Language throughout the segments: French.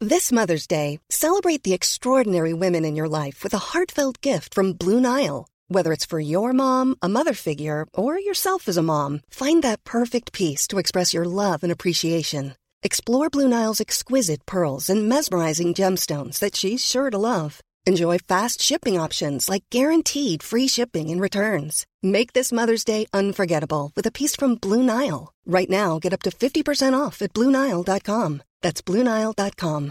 This Mother's Day, celebrate the extraordinary women in your life with a heartfelt gift from Blue Nile. Whether it's for your mom, a mother figure, or yourself as a mom, find that perfect piece to express your love and appreciation. Explore Blue Nile's exquisite pearls and mesmerizing gemstones that she's sure to love. Enjoy fast shipping options like guaranteed free shipping and returns. Make this Mother's Day unforgettable with a piece from Blue Nile. Right now, get up to 50% off at BlueNile.com. That's BlueNile.com.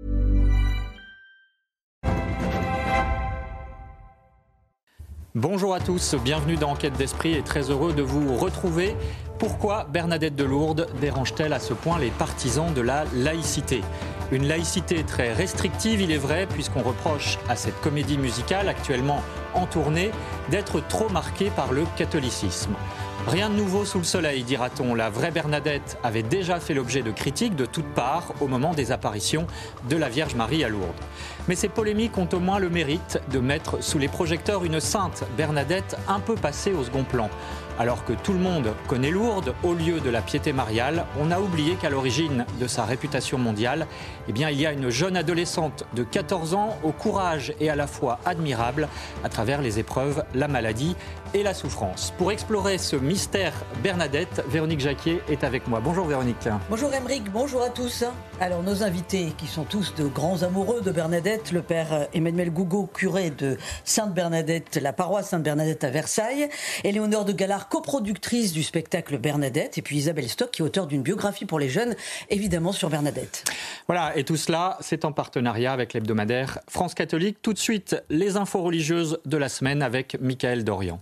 Bonjour à tous, bienvenue dans Enquête d'Esprit et très heureux de vous retrouver. Pourquoi Bernadette de Lourdes dérange-t-elle à ce point les partisans de la laïcité ? Une laïcité très restrictive, il est vrai, puisqu'on reproche à cette comédie musicale actuellement en tournée d'être trop marquée par le catholicisme. Rien de nouveau sous le soleil, dira-t-on. La vraie Bernadette avait déjà fait l'objet de critiques de toutes parts au moment des apparitions de la Vierge Marie à Lourdes. Mais ces polémiques ont au moins le mérite de mettre sous les projecteurs une sainte Bernadette un peu passée au second plan. Alors que tout le monde connaît Lourdes, au lieu de la piété mariale, on a oublié qu'à l'origine de sa réputation mondiale, il y a une jeune adolescente de 14 ans au courage et à la fois admirable à travers les épreuves, la maladie et la souffrance. Pour explorer ce mystère Bernadette, Véronique Jacquier est avec moi. Bonjour Véronique. Bonjour Aymeric, bonjour à tous. Alors nos invités qui sont tous de grands amoureux de Bernadette, le père Emmanuel Gougaud, curé de Sainte-Bernadette, la paroisse Sainte-Bernadette à Versailles, Éléonore de Galard, coproductrice du spectacle Bernadette, et puis Isabelle Stock qui est auteure d'une biographie pour les jeunes, évidemment sur Bernadette. Voilà, et tout cela, c'est en partenariat avec l'hebdomadaire France Catholique. Tout de suite, les infos religieuses de la semaine avec Mickaël Dorian.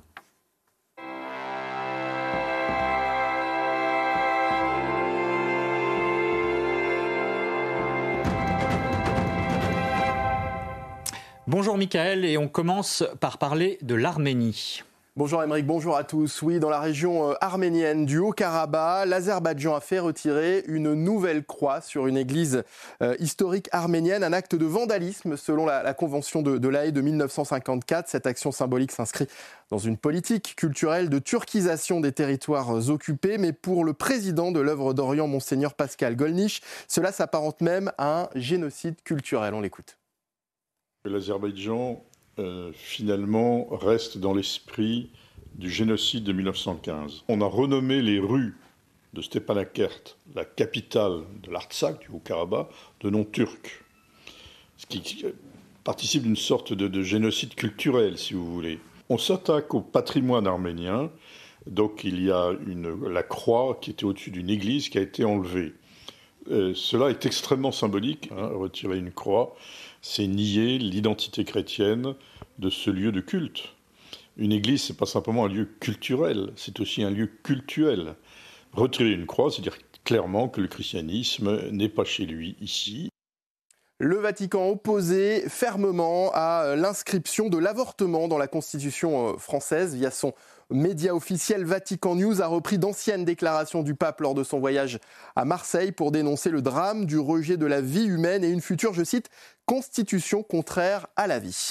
Bonjour Mickaël, et on commence par parler de l'Arménie. Bonjour Aymeric, bonjour à tous. Oui, dans la région arménienne du Haut-Karabakh, l'Azerbaïdjan a fait retirer une nouvelle croix sur une église historique arménienne, un acte de vandalisme selon la convention de La Haye de 1954. Cette action symbolique s'inscrit dans une politique culturelle de turquisation des territoires occupés, mais pour le président de l'œuvre d'Orient, Monseigneur Pascal Golnisch, cela s'apparente même à un génocide culturel. On l'écoute. L'Azerbaïdjan finalement reste dans l'esprit du génocide de 1915. On a renommé les rues de Stepanakert, la capitale de l'Artsakh, du Haut-Karabakh, de nom turc. Ce qui participe d'une sorte de génocide culturel, si vous voulez. On s'attaque au patrimoine arménien, donc il y a la croix qui était au-dessus d'une église qui a été enlevée. Cela est extrêmement symbolique, retirer une croix. C'est nier l'identité chrétienne de ce lieu de culte. Une église, ce n'est pas simplement un lieu culturel, c'est aussi un lieu cultuel. Retirer une croix, c'est dire clairement que le christianisme n'est pas chez lui ici. Le Vatican opposé fermement à l'inscription de l'avortement dans la Constitution française via son média officiel. Vatican News a repris d'anciennes déclarations du pape lors de son voyage à Marseille pour dénoncer le drame du rejet de la vie humaine et une future, je cite, constitution contraire à la vie.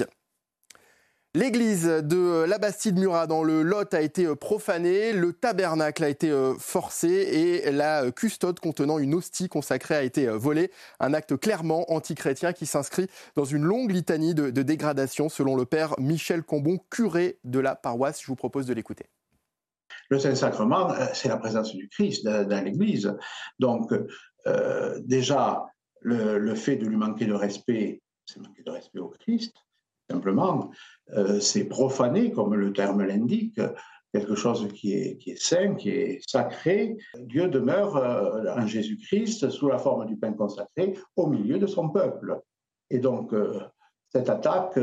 L'église de la Bastide-Murat dans le Lot a été profanée, le tabernacle a été forcé et la custode contenant une hostie consacrée a été volée. Un acte clairement antichrétien qui s'inscrit dans une longue litanie de dégradation selon le père Michel Combon, curé de la paroisse. Je vous propose de l'écouter. Le Saint-Sacrement, c'est la présence du Christ dans l'Église. Donc déjà, le fait de lui manquer de respect, c'est manquer de respect au Christ. Simplement, c'est profaner, comme le terme l'indique, quelque chose qui est saint, qui est sacré. Dieu demeure en Jésus-Christ sous la forme du pain consacré au milieu de son peuple. Et donc, cette attaque,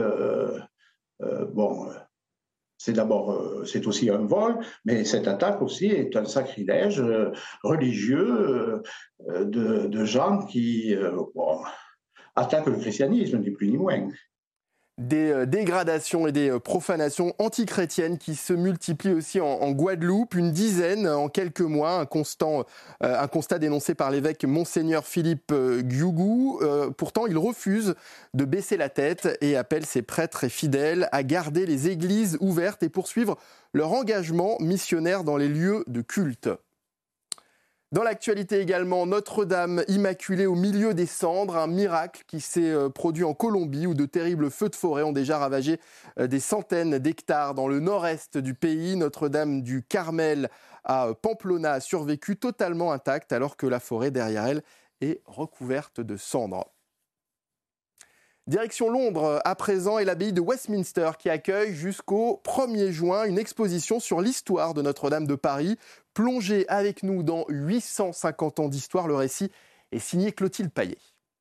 c'est aussi un vol, mais cette attaque aussi est un sacrilège religieux de gens qui attaquent le christianisme, ni plus ni moins. Des dégradations et des profanations antichrétiennes qui se multiplient aussi en Guadeloupe, une dizaine en quelques mois, un constat dénoncé par l'évêque Monseigneur Philippe Giougou. Pourtant, il refuse de baisser la tête et appelle ses prêtres et fidèles à garder les églises ouvertes et poursuivre leur engagement missionnaire dans les lieux de culte. Dans l'actualité également, Notre-Dame immaculée au milieu des cendres, un miracle qui s'est produit en Colombie où de terribles feux de forêt ont déjà ravagé des centaines d'hectares dans le nord-est du pays. Notre-Dame du Carmel à Pamplona a survécu totalement intacte alors que la forêt derrière elle est recouverte de cendres. Direction Londres à présent et l'abbaye de Westminster qui accueille jusqu'au 1er juin une exposition sur l'histoire de Notre-Dame de Paris. Plongez avec nous dans 850 ans d'histoire, le récit est signé Clotilde Paillet.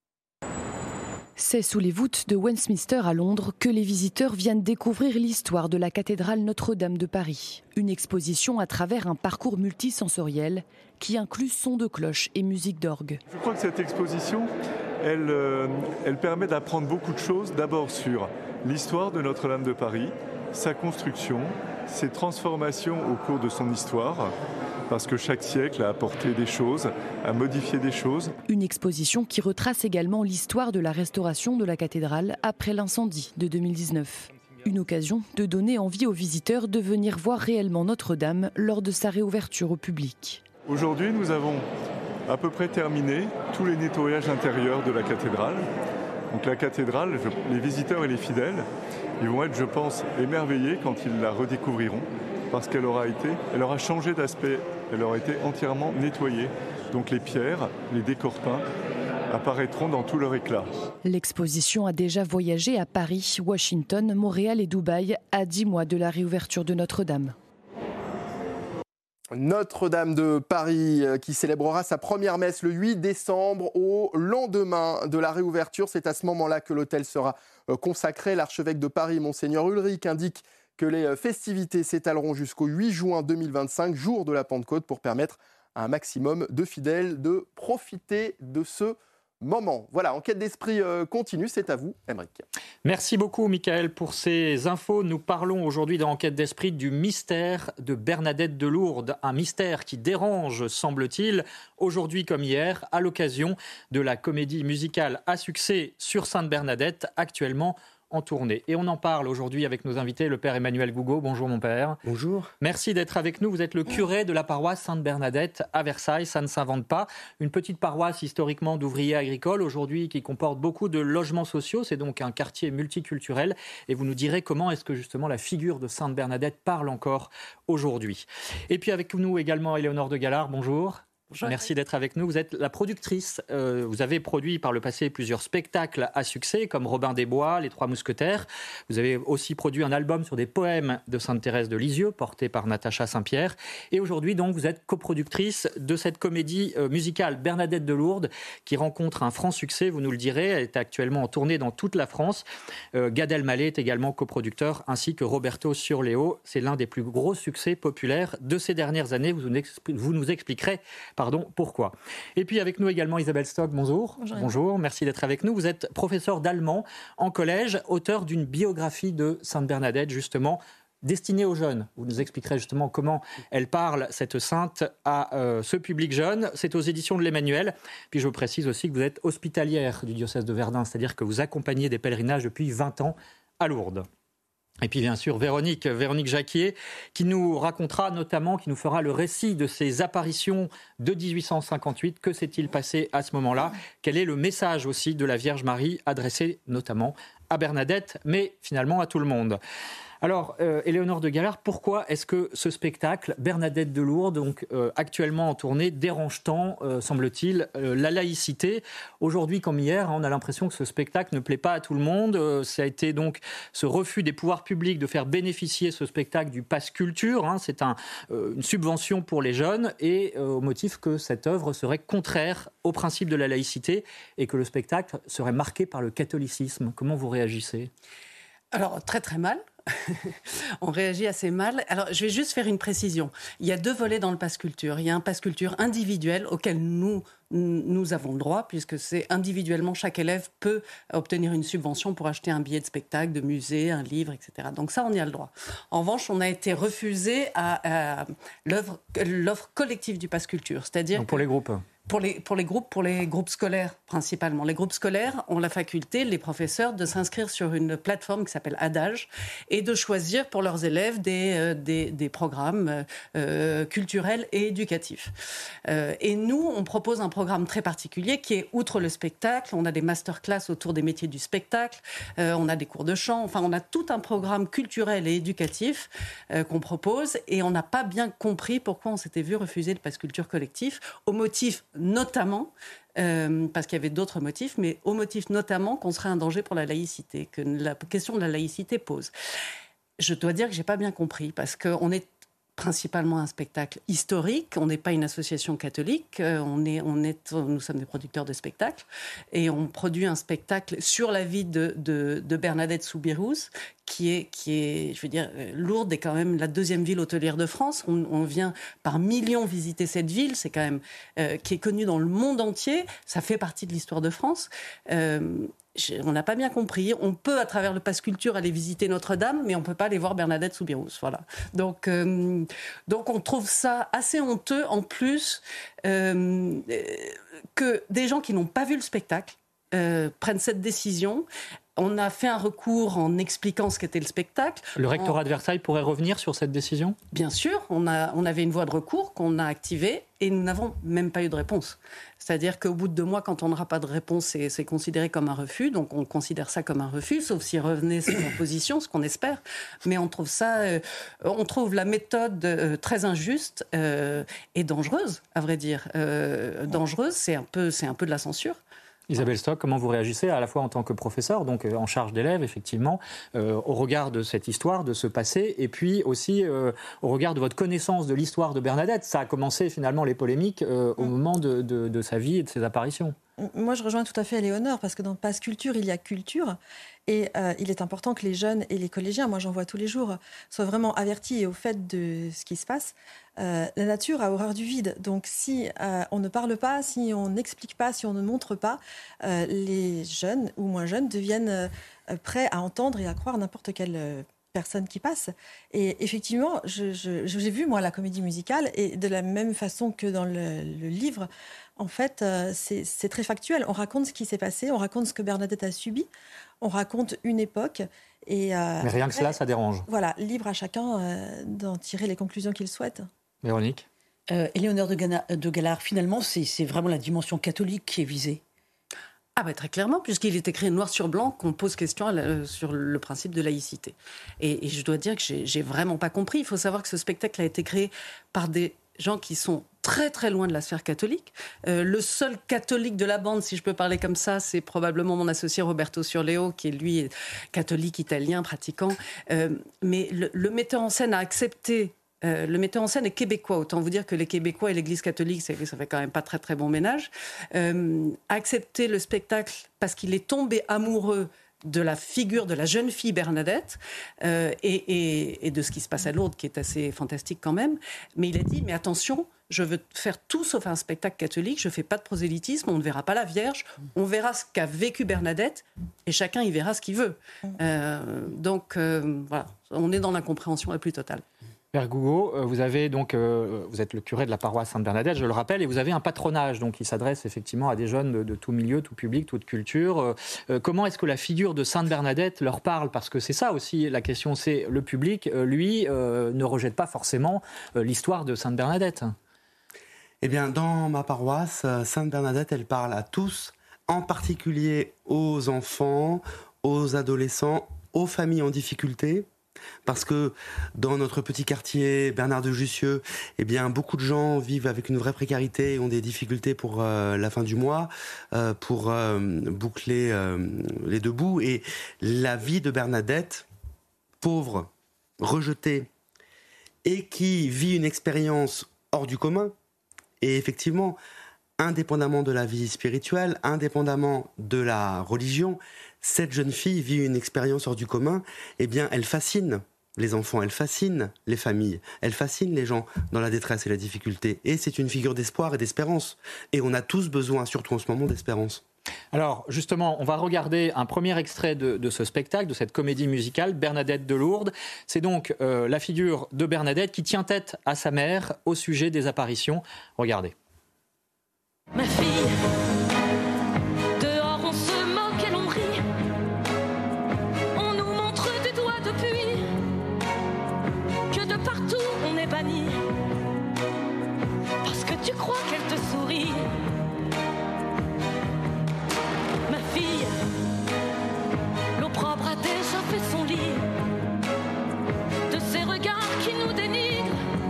C'est sous les voûtes de Westminster à Londres que les visiteurs viennent découvrir l'histoire de la cathédrale Notre-Dame de Paris. Une exposition à travers un parcours multisensoriel qui inclut sons de cloche et musique d'orgue. Je crois que cette exposition, elle permet d'apprendre beaucoup de choses. D'abord sur l'histoire de Notre-Dame de Paris, sa construction, ses transformations au cours de son histoire, parce que chaque siècle a apporté des choses, a modifié des choses. Une exposition qui retrace également l'histoire de la restauration de la cathédrale après l'incendie de 2019. Une occasion de donner envie aux visiteurs de venir voir réellement Notre-Dame lors de sa réouverture au public. Aujourd'hui, nous avons à peu près terminé tous les nettoyages intérieurs de la cathédrale. Donc la cathédrale, les visiteurs et les fidèles, ils vont être, je pense, émerveillés quand ils la redécouvriront, parce qu'elle aura changé d'aspect, elle aura été entièrement nettoyée. Donc les pierres, les décors peints apparaîtront dans tout leur éclat. L'exposition a déjà voyagé à Paris, Washington, Montréal et Dubaï à 10 mois de la réouverture de Notre-Dame. Notre-Dame de Paris qui célébrera sa première messe le 8 décembre au lendemain de la réouverture. C'est à ce moment-là que l'autel sera consacré. L'archevêque de Paris, Monseigneur Ulrich, indique que les festivités s'étaleront jusqu'au 8 juin 2025, jour de la Pentecôte, pour permettre à un maximum de fidèles de profiter de ce moment. Voilà, Enquête d'esprit continue, c'est à vous, Aymeric. Merci beaucoup, Michael, pour ces infos. Nous parlons aujourd'hui dans Enquête d'esprit du mystère de Bernadette de Lourdes. Un mystère qui dérange, semble-t-il, aujourd'hui comme hier, à l'occasion de la comédie musicale à succès sur Sainte Bernadette, actuellement en tournée. Et on en parle aujourd'hui avec nos invités, le père Emmanuel Gougo. Bonjour mon père. Bonjour. Merci d'être avec nous. Vous êtes le curé de la paroisse Sainte-Bernadette à Versailles. Ça ne s'invente pas. Une petite paroisse historiquement d'ouvriers agricoles, aujourd'hui qui comporte beaucoup de logements sociaux. C'est donc un quartier multiculturel. Et vous nous direz comment est-ce que justement la figure de Sainte-Bernadette parle encore aujourd'hui. Et puis avec nous également Éléonore de Galard. Bonjour. Bonjour. Merci d'être avec nous. Vous êtes la productrice. Vous avez produit par le passé plusieurs spectacles à succès, comme Robin des Bois, Les Trois Mousquetaires. Vous avez aussi produit un album sur des poèmes de Sainte Thérèse de Lisieux, porté par Natacha Saint-Pierre. Et aujourd'hui, donc, vous êtes coproductrice de cette comédie musicale Bernadette de Lourdes, qui rencontre un franc succès, vous nous le direz. Elle est actuellement en tournée dans toute la France. Gad Elmaleh est également coproducteur, ainsi que Roberto Surleo. C'est l'un des plus gros succès populaires de ces dernières années. Vous nous expliquerez pourquoi. Et puis avec nous également Isabelle Stock, bonjour. Bonjour, merci d'être avec nous. Vous êtes professeur d'allemand en collège, auteur d'une biographie de Sainte Bernadette, justement, destinée aux jeunes. Vous nous expliquerez justement comment elle parle, cette sainte, à ce public jeune. C'est aux éditions de l'Emmanuel. Puis je vous précise aussi que vous êtes hospitalière du diocèse de Verdun, c'est-à-dire que vous accompagnez des pèlerinages depuis 20 ans à Lourdes. Et puis bien sûr Véronique Jacquier, qui nous racontera notamment, qui nous fera le récit de ces apparitions de 1858. Que s'est-il passé à ce moment-là ? Quel est le message aussi de la Vierge Marie adressé notamment à Bernadette, mais finalement à tout le monde ? Alors, Éléonore de Galard, pourquoi est-ce que ce spectacle, Bernadette de Lourdes, donc actuellement en tournée, dérange tant, semble-t-il, la laïcité ? Aujourd'hui comme hier, on a l'impression que ce spectacle ne plaît pas à tout le monde. Ça a été donc ce refus des pouvoirs publics de faire bénéficier ce spectacle du pass culture. C'est une subvention pour les jeunes et au motif que cette œuvre serait contraire au principe de la laïcité et que le spectacle serait marqué par le catholicisme. Comment vous réagissez ? Alors, très très mal. On réagit assez mal. Alors, je vais juste faire une précision. Il y a deux volets dans le pass culture. Il y a un pass culture individuel auquel nous avons le droit, puisque c'est individuellement, chaque élève peut obtenir une subvention pour acheter un billet de spectacle, de musée, un livre, etc. Donc ça, on y a le droit. En revanche, on a été refusé à l'offre collective du pass culture, c'est-à-dire donc pour les groupes. Pour les groupes scolaires principalement. Les groupes scolaires ont la faculté, les professeurs, de s'inscrire sur une plateforme qui s'appelle Adage et de choisir pour leurs élèves des programmes culturels et éducatifs. Et nous, on propose un programme très particulier qui est, outre le spectacle, on a des masterclass autour des métiers du spectacle, on a des cours de chant, enfin on a tout un programme culturel et éducatif qu'on propose, et on n'a pas bien compris pourquoi on s'était vu refuser le pass culture collectif, au motif notamment, parce qu'il y avait d'autres motifs, mais au motif notamment qu'on serait un danger pour la laïcité, que la question de la laïcité pose. Je dois dire que je n'ai pas bien compris, parce qu'on est principalement un spectacle historique, on n'est pas une association catholique, nous sommes des producteurs de spectacles, et on produit un spectacle sur la vie de Bernadette Soubirous, qui est, je veux dire, Lourdes est quand même la deuxième ville hôtelière de France. On vient par millions visiter cette ville, c'est quand même qui est connue dans le monde entier. Ça fait partie de l'histoire de France. On n'a pas bien compris. On peut, à travers le pass culture, aller visiter Notre-Dame, mais on ne peut pas aller voir Bernadette Soubirous. Voilà. Donc, on trouve ça assez honteux, en plus, que des gens qui n'ont pas vu le spectacle prennent cette décision. On a fait un recours en expliquant ce qu'était le spectacle. Le rectorat de Versailles pourrait revenir sur cette décision ? Bien sûr, on avait une voie de recours qu'on a activée et nous n'avons même pas eu de réponse. C'est-à-dire qu'au bout de 2 mois, quand on n'aura pas de réponse, c'est considéré comme un refus. Donc on considère ça comme un refus, sauf s'il revenait sur la position, ce qu'on espère. Mais on trouve la méthode très injuste et dangereuse, à vrai dire. Dangereuse, c'est un peu de la censure. Isabelle Stock, comment vous réagissez à la fois en tant que professeur, donc en charge d'élèves, effectivement, au regard de cette histoire, de ce passé, et puis aussi au regard de votre connaissance de l'histoire de Bernadette. Ça a commencé finalement les polémiques au moment de sa vie et de ses apparitions. Moi, je rejoins tout à fait Éléonore, parce que dans Pass Culture, il y a culture. Et il est important que les jeunes et les collégiens, moi j'en vois tous les jours, soient vraiment avertis et au fait de ce qui se passe. La nature a horreur du vide. Donc si on ne parle pas, si on n'explique pas, si on ne montre pas, les jeunes ou moins jeunes deviennent prêts à entendre et à croire n'importe quelle personne qui passe. Et effectivement, j'ai vu, moi, la comédie musicale, et de la même façon que dans le livre, en fait, c'est très factuel. On raconte ce qui s'est passé, on raconte ce que Bernadette a subi, on raconte une époque. Et, mais rien que cela, ça dérange. Voilà, libre à chacun d'en tirer les conclusions qu'il souhaite. Véronique ? Éléonore de Galard, finalement, c'est vraiment la dimension catholique qui est visée. Ah bah très clairement, puisqu'il est écrit noir sur blanc qu'on pose question sur le principe de laïcité. Et je dois dire que j'ai vraiment pas compris. Il faut savoir que ce spectacle a été créé par des gens qui sont très très loin de la sphère catholique. Le seul catholique de la bande, si je peux parler comme ça, c'est probablement mon associé Roberto Surleo, qui est lui catholique italien, pratiquant. Mais le metteur en scène a accepté. Le metteur en scène est québécois, autant vous dire que les Québécois et l'Église catholique, ça fait quand même pas très très bon ménage. A accepté le spectacle parce qu'il est tombé amoureux de la figure de la jeune fille Bernadette et de ce qui se passe à Lourdes, qui est assez fantastique quand même. Mais il a dit, mais attention, je veux faire tout sauf un spectacle catholique, je ne fais pas de prosélytisme, on ne verra pas la Vierge, on verra ce qu'a vécu Bernadette, et chacun y verra ce qu'il veut. Donc voilà, on est dans l'incompréhension la plus totale. Père Gougaud, vous êtes le curé de la paroisse Sainte-Bernadette, je le rappelle, et vous avez un patronage donc, qui s'adresse effectivement à des jeunes de tout milieu, tout public, toute culture. Comment est-ce que la figure de Sainte-Bernadette leur parle ? Parce que c'est ça aussi la question, c'est le public, lui, ne rejette pas forcément l'histoire de Sainte-Bernadette. Eh bien, dans ma paroisse, Sainte-Bernadette, elle parle à tous, en particulier aux enfants, aux adolescents, aux familles en difficulté. Parce que dans notre petit quartier Bernard de Jussieu, eh bien, beaucoup de gens vivent avec une vraie précarité et ont des difficultés pour la fin du mois, pour boucler les 2 bouts. Et la vie de Bernadette, pauvre, rejetée, et qui vit une expérience hors du commun, et effectivement, indépendamment de la vie spirituelle, indépendamment de la religion, cette jeune fille vit une expérience hors du commun, eh bien, elle fascine les enfants, elle fascine les familles, elle fascine les gens dans la détresse et la difficulté. Et c'est une figure d'espoir et d'espérance. Et on a tous besoin, surtout en ce moment, d'espérance. Alors, justement, on va regarder un premier extrait de ce spectacle, de cette comédie musicale, Bernadette de Lourdes. C'est donc la figure de Bernadette qui tient tête à sa mère au sujet des apparitions. Regardez. Ma fille, dehors on se moque et l'on rit. On nous montre du doigt depuis que de partout on est banni. Parce que tu crois qu'elle te sourit. Ma fille, l'opprobre a déjà fait son lit. De ces regards qui nous dénigrent.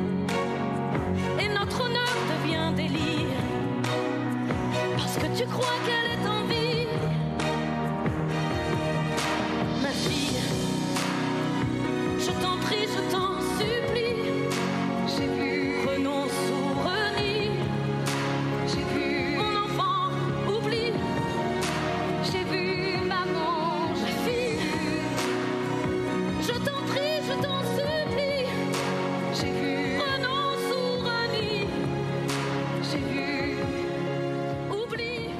Et notre honneur devient délire. Parce que tu crois qu'elle est en vie. Ma fille, je t'en prie, je t'en supplie. J'ai vu, renonce ou renie. J'ai vu mon enfant, oublie. J'ai vu maman, ma fille. Je t'en prie, je t'en supplie. J'ai vu, renonce ou renie. J'ai vu, oublie.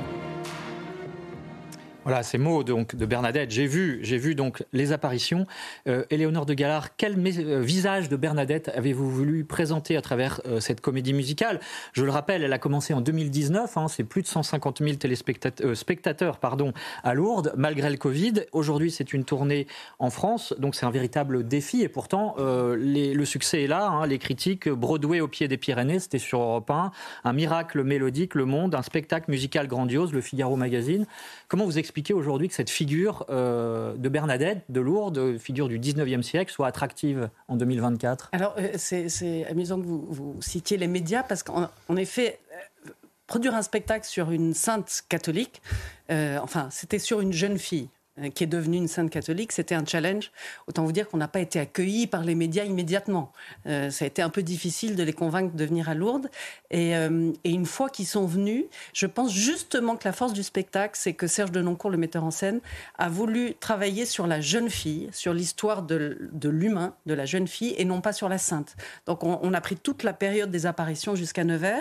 Voilà, ces mots donc de Bernadette. J'ai vu donc les apparitions. Éléonore de Galard, quel visage de Bernadette avez-vous voulu présenter à travers cette comédie musicale ? Je le rappelle, elle a commencé en 2019. C'est plus de 150 000 spectateurs à Lourdes, malgré le Covid. Aujourd'hui, c'est une tournée en France, donc c'est un véritable défi. Et pourtant, le succès est là. Les critiques, Broadway au pied des Pyrénées, c'était sur Europe 1. Un miracle mélodique, Le Monde, un spectacle musical grandiose, Le Figaro Magazine. Comment vous expliquez aujourd'hui que cette figure de Bernadette, de Lourdes, figure du 19e siècle, soit attractive en 2024 ? Alors, c'est amusant que vous citiez les médias, parce qu'en effet, produire un spectacle sur une sainte catholique, c'était sur une jeune fille qui est devenue une sainte catholique, c'était un challenge. Autant vous dire qu'on n'a pas été accueillis par les médias immédiatement. Ça a été un peu difficile de les convaincre de venir à Lourdes. Et une fois qu'ils sont venus, je pense justement que la force du spectacle, c'est que Serge Denoncourt, le metteur en scène, a voulu travailler sur la jeune fille, sur l'histoire de l'humain, de la jeune fille, et non pas sur la sainte. Donc on a pris toute la période des apparitions jusqu'à Nevers.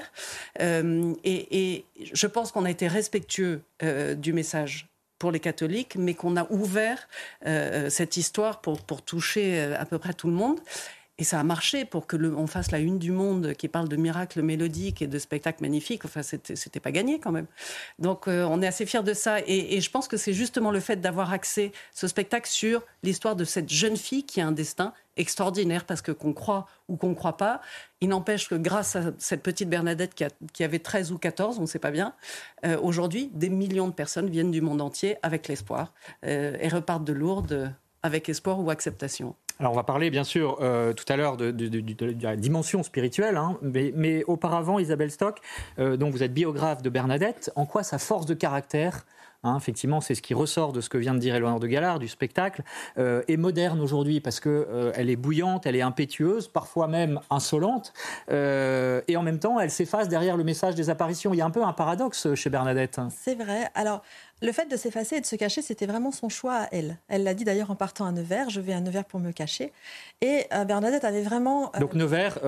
Et je pense qu'on a été respectueux du message pour les catholiques, mais qu'on a ouvert cette histoire pour toucher à peu près tout le monde. Et ça a marché pour on fasse la une du Monde qui parle de miracles mélodiques et de spectacles magnifiques. Enfin, c'était pas gagné quand même. Donc, on est assez fiers de ça. Et je pense que c'est justement le fait d'avoir axé ce spectacle sur l'histoire de cette jeune fille qui a un destin extraordinaire, parce que qu'on croit ou qu'on ne croit pas, il n'empêche que grâce à cette petite Bernadette qui avait 13 ou 14, on ne sait pas bien, aujourd'hui, des millions de personnes viennent du monde entier avec l'espoir et repartent de Lourdes avec espoir ou acceptation. Alors on va parler bien sûr tout à l'heure de la dimension spirituelle, mais auparavant, Isabelle Stock, donc vous êtes biographe de Bernadette. En quoi sa force de caractère, effectivement, c'est ce qui ressort de ce que vient de dire Éléonore de Galard, du spectacle, est moderne aujourd'hui parce qu'elle est bouillante, elle est impétueuse, parfois même insolente, et en même temps, elle s'efface derrière le message des apparitions. Il y a un peu un paradoxe chez Bernadette. C'est vrai. Alors, le fait de s'effacer et de se cacher, c'était vraiment son choix à elle. Elle l'a dit d'ailleurs en partant à Nevers, je vais à Nevers pour me cacher. Et Bernadette avait vraiment... Donc Nevers,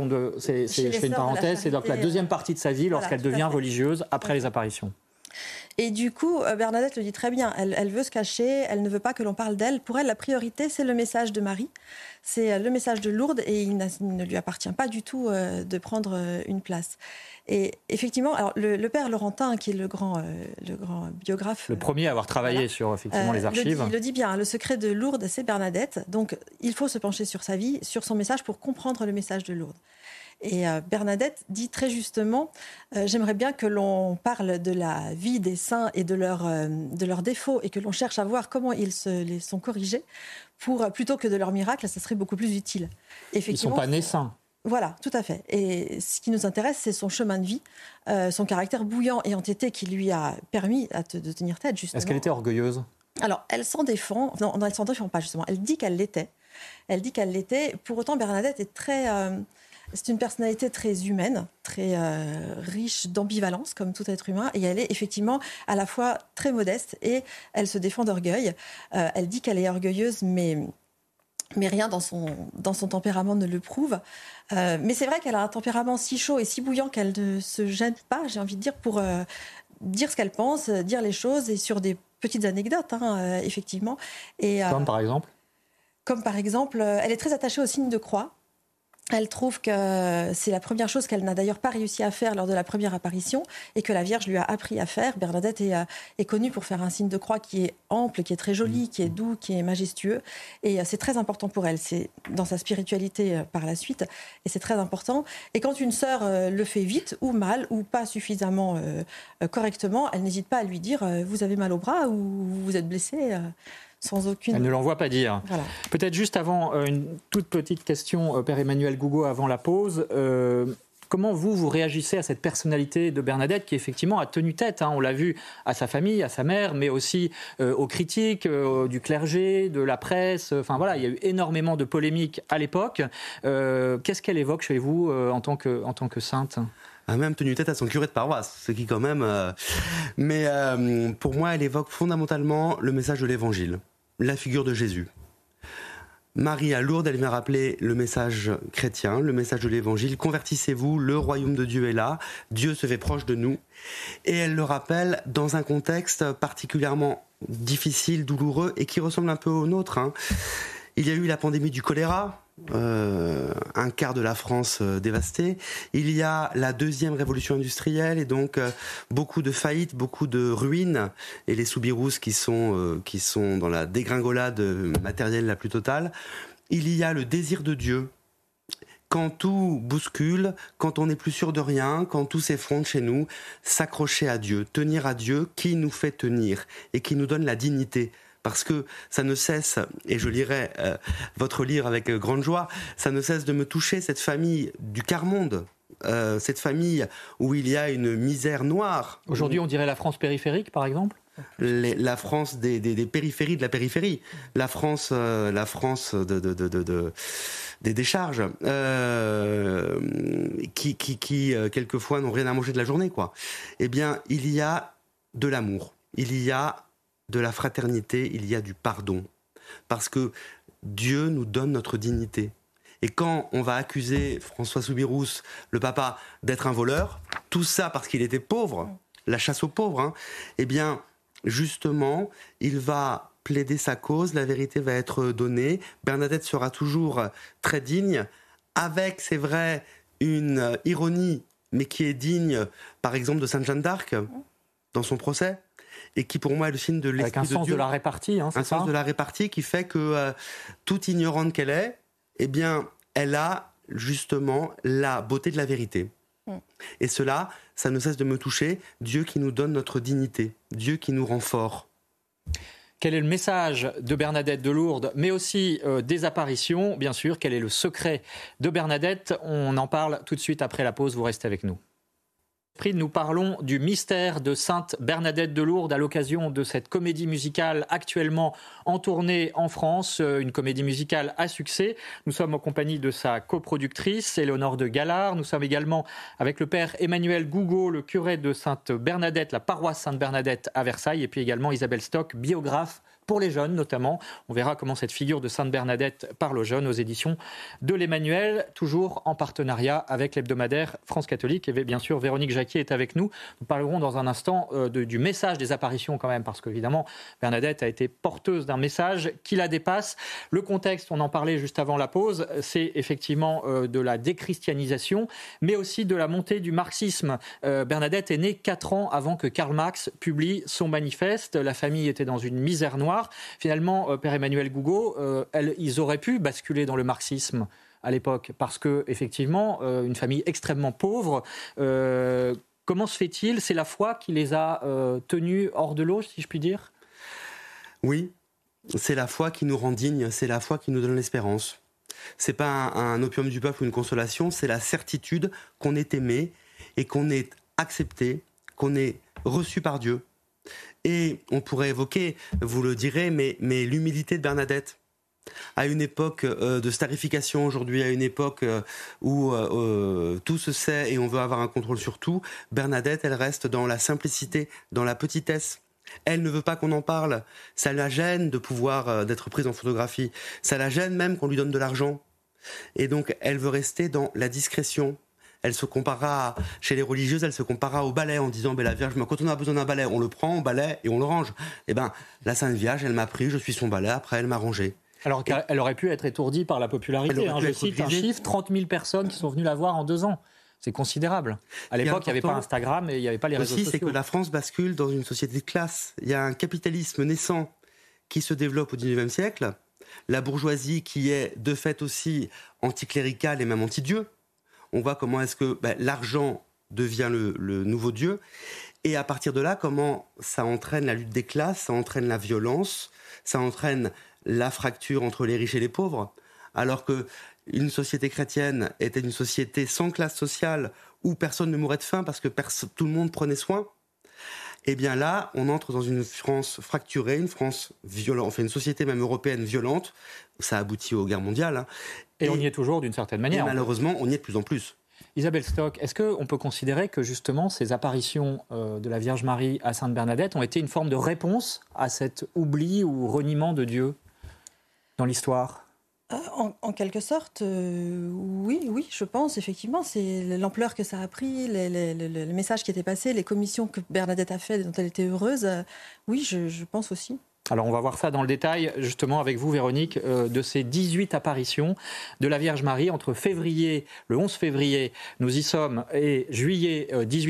je fais une parenthèse, c'est donc la deuxième partie de sa vie lorsqu'elle devient religieuse après les apparitions. Et du coup, Bernadette le dit très bien, elle veut se cacher, elle ne veut pas que l'on parle d'elle. Pour elle, la priorité, c'est le message de Marie, c'est le message de Lourdes, et il ne lui appartient pas du tout de prendre une place. Et effectivement, alors le père Laurentin, qui est le grand biographe... Le premier à avoir travaillé sur effectivement les archives. Il le dit bien, le secret de Lourdes, c'est Bernadette. Donc, il faut se pencher sur sa vie, sur son message, pour comprendre le message de Lourdes. Et Bernadette dit très justement, j'aimerais bien que l'on parle de la vie des saints et de leurs défauts, et que l'on cherche à voir comment ils les sont corrigés, plutôt que de leurs miracles, ça serait beaucoup plus utile. Ils ne sont pas nés saints. Voilà, tout à fait. Et ce qui nous intéresse, c'est son chemin de vie, son caractère bouillant et entêté qui lui a permis de tenir tête, justement. Est-ce qu'elle était orgueilleuse ? Alors, elle s'en défend. Non, elle s'en défend pas, justement. Elle dit qu'elle l'était. Pour autant, Bernadette est c'est une personnalité très humaine, très riche d'ambivalence, comme tout être humain. Et elle est effectivement à la fois très modeste et elle se défend d'orgueil. Elle dit qu'elle est orgueilleuse, mais rien dans son tempérament ne le prouve. Mais c'est vrai qu'elle a un tempérament si chaud et si bouillant qu'elle ne se gêne pas, j'ai envie de dire, pour dire ce qu'elle pense, dire les choses, et sur des petites anecdotes, effectivement. Et, Comme par exemple ? Comme par exemple, elle est très attachée au signe de croix. Elle trouve que c'est la première chose qu'elle n'a d'ailleurs pas réussi à faire lors de la première apparition et que la Vierge lui a appris à faire. Bernadette est connue pour faire un signe de croix qui est ample, qui est très joli, qui est doux, qui est majestueux. Et c'est très important pour elle. C'est dans sa spiritualité par la suite. Et c'est très important. Et quand une sœur le fait vite ou mal ou pas suffisamment correctement, elle n'hésite pas à lui dire « Vous avez mal au bras ou vous êtes blessé ?» Sans aucune... Elle ne l'envoie pas dire. Voilà. Peut-être juste avant, une toute petite question, Père Emmanuel Gougaud, avant la pause. Comment vous réagissez à cette personnalité de Bernadette qui effectivement a tenu tête, on l'a vu à sa famille, à sa mère, mais aussi aux critiques du clergé, de la presse. Enfin voilà, il y a eu énormément de polémiques à l'époque. Qu'est-ce qu'elle évoque chez vous en tant que sainte ? A même tenu tête à son curé de paroisse, ce qui quand même... Mais pour moi, elle évoque fondamentalement le message de l'Évangile, la figure de Jésus. Marie à Lourdes, elle vient rappeler le message chrétien, le message de l'Évangile. Convertissez-vous, le royaume de Dieu est là, Dieu se fait proche de nous. Et elle le rappelle dans un contexte particulièrement difficile, douloureux et qui ressemble un peu au nôtre. Il y a eu la pandémie du choléra, un quart de la France dévastée. Il y a la deuxième révolution industrielle et donc beaucoup de faillites, beaucoup de ruines et les Soubirous qui sont dans la dégringolade matérielle la plus totale. Il y a le désir de Dieu. Quand tout bouscule, quand on n'est plus sûr de rien, quand tout s'effondre chez nous, s'accrocher à Dieu, tenir à Dieu qui nous fait tenir et qui nous donne la dignité. Parce que ça ne cesse, et je lirai votre livre avec grande joie, ça ne cesse de me toucher, cette famille du quart-monde, cette famille où il y a une misère noire. Aujourd'hui, on dirait la France périphérique, par exemple ? La France des périphéries de la périphérie, la France des décharges, qui quelquefois n'ont rien à manger de la journée, quoi. Eh bien, il y a de l'amour, il y a de la fraternité, il y a du pardon. Parce que Dieu nous donne notre dignité. Et quand on va accuser François Soubirous, le papa, d'être un voleur, tout ça parce qu'il était pauvre, la chasse aux pauvres, eh bien, justement, il va plaider sa cause, la vérité va être donnée, Bernadette sera toujours très digne, avec, c'est vrai, une ironie, mais qui est digne, par exemple, de Sainte Jeanne d'Arc, dans son procès, et qui pour moi est le signe de l'esprit de Dieu. Avec un sens de la répartie, c'est ça ? Un sens de la répartie qui fait que, toute ignorante qu'elle est, eh bien, elle a justement la beauté de la vérité. Et cela, ça ne cesse de me toucher. Dieu qui nous donne notre dignité, Dieu qui nous rend forts. Quel est le message de Bernadette de Lourdes, mais aussi des apparitions, bien sûr. Quel est le secret de Bernadette ? On en parle tout de suite après la pause. Vous restez avec nous. Nous parlons du mystère de Sainte Bernadette de Lourdes à l'occasion de cette comédie musicale actuellement en tournée en France, une comédie musicale à succès. Nous sommes en compagnie de sa coproductrice, Éléonore de Galard. Nous sommes également avec le père Emmanuel Gougaud, le curé de Sainte Bernadette, la paroisse Sainte Bernadette à Versailles, et puis également Isabelle Stock, biographe pour les jeunes notamment. On verra comment cette figure de Sainte Bernadette parle aux jeunes aux éditions de l'Emmanuel, toujours en partenariat avec l'hebdomadaire France Catholique. Et bien sûr, Véronique Jacquier est avec nous. Nous parlerons dans un instant du message des apparitions quand même, parce qu'évidemment, Bernadette a été porteuse d'un message qui la dépasse. Le contexte, on en parlait juste avant la pause, c'est effectivement de la déchristianisation, mais aussi de la montée du marxisme. Bernadette est née 4 ans avant que Karl Marx publie son manifeste. La famille était dans une misère noire. Finalement, Père Emmanuel Gougaud, ils auraient pu basculer dans le marxisme à l'époque, parce que effectivement, une famille extrêmement pauvre. Comment se fait-il ? C'est la foi qui les a tenus hors de l'eau, si je puis dire ? Oui, c'est la foi qui nous rend dignes, c'est la foi qui nous donne l'espérance. C'est pas un opium du peuple ou une consolation, c'est la certitude qu'on est aimé et qu'on est accepté, qu'on est reçu par Dieu. Et on pourrait évoquer, vous le direz, mais l'humilité de Bernadette. À une époque de starification aujourd'hui, à une époque où tout se sait et on veut avoir un contrôle sur tout, Bernadette, elle reste dans la simplicité, dans la petitesse. Elle ne veut pas qu'on en parle. Ça la gêne de pouvoir d'être prise en photographie. Ça la gêne même qu'on lui donne de l'argent. Et donc, elle veut rester dans la discrétion. Elle se comparera, chez les religieuses, elle se comparera au balai en disant la Vierge, quand on a besoin d'un balai, on le prend, on balaie et on le range. Eh bien, la Sainte Vierge, elle m'a pris, je suis son balai, après elle m'a rangé. Alors qu'elle aurait pu être étourdie par la popularité. Je cite un chiffre, 30 000 personnes qui sont venues la voir en 2 ans. C'est considérable. À l'époque, il n'y avait pas Instagram et il n'y avait pas les réseaux sociaux. Aussi, c'est que la France bascule dans une société de classe. Il y a un capitalisme naissant qui se développe au XIXe siècle. La bourgeoisie qui est de fait aussi anticléricale et même anti-Dieu. On voit comment est-ce que l'argent devient le nouveau Dieu. Et à partir de là, comment ça entraîne la lutte des classes, ça entraîne la violence, ça entraîne la fracture entre les riches et les pauvres. Alors qu'une société chrétienne était une société sans classe sociale où personne ne mourait de faim parce que tout le monde prenait soin. Eh bien là, on entre dans une France fracturée, une France violente, enfin une société même européenne violente. Ça aboutit aux guerres mondiales. Et on y est toujours d'une certaine manière. Et malheureusement, on y est de plus en plus. Isabelle Stock, est-ce qu'on peut considérer que justement ces apparitions de la Vierge Marie à Sainte Bernadette ont été une forme de réponse à cet oubli ou reniement de Dieu dans l'histoire ? En quelque sorte, oui, je pense, effectivement. C'est l'ampleur que ça a pris, les messages qui étaient passés, les commissions que Bernadette a faites, dont elle était heureuse. Oui, je pense aussi. Alors on va voir ça dans le détail, justement avec vous Véronique, de ces 18 apparitions de la Vierge Marie entre le 11 février, nous y sommes, et juillet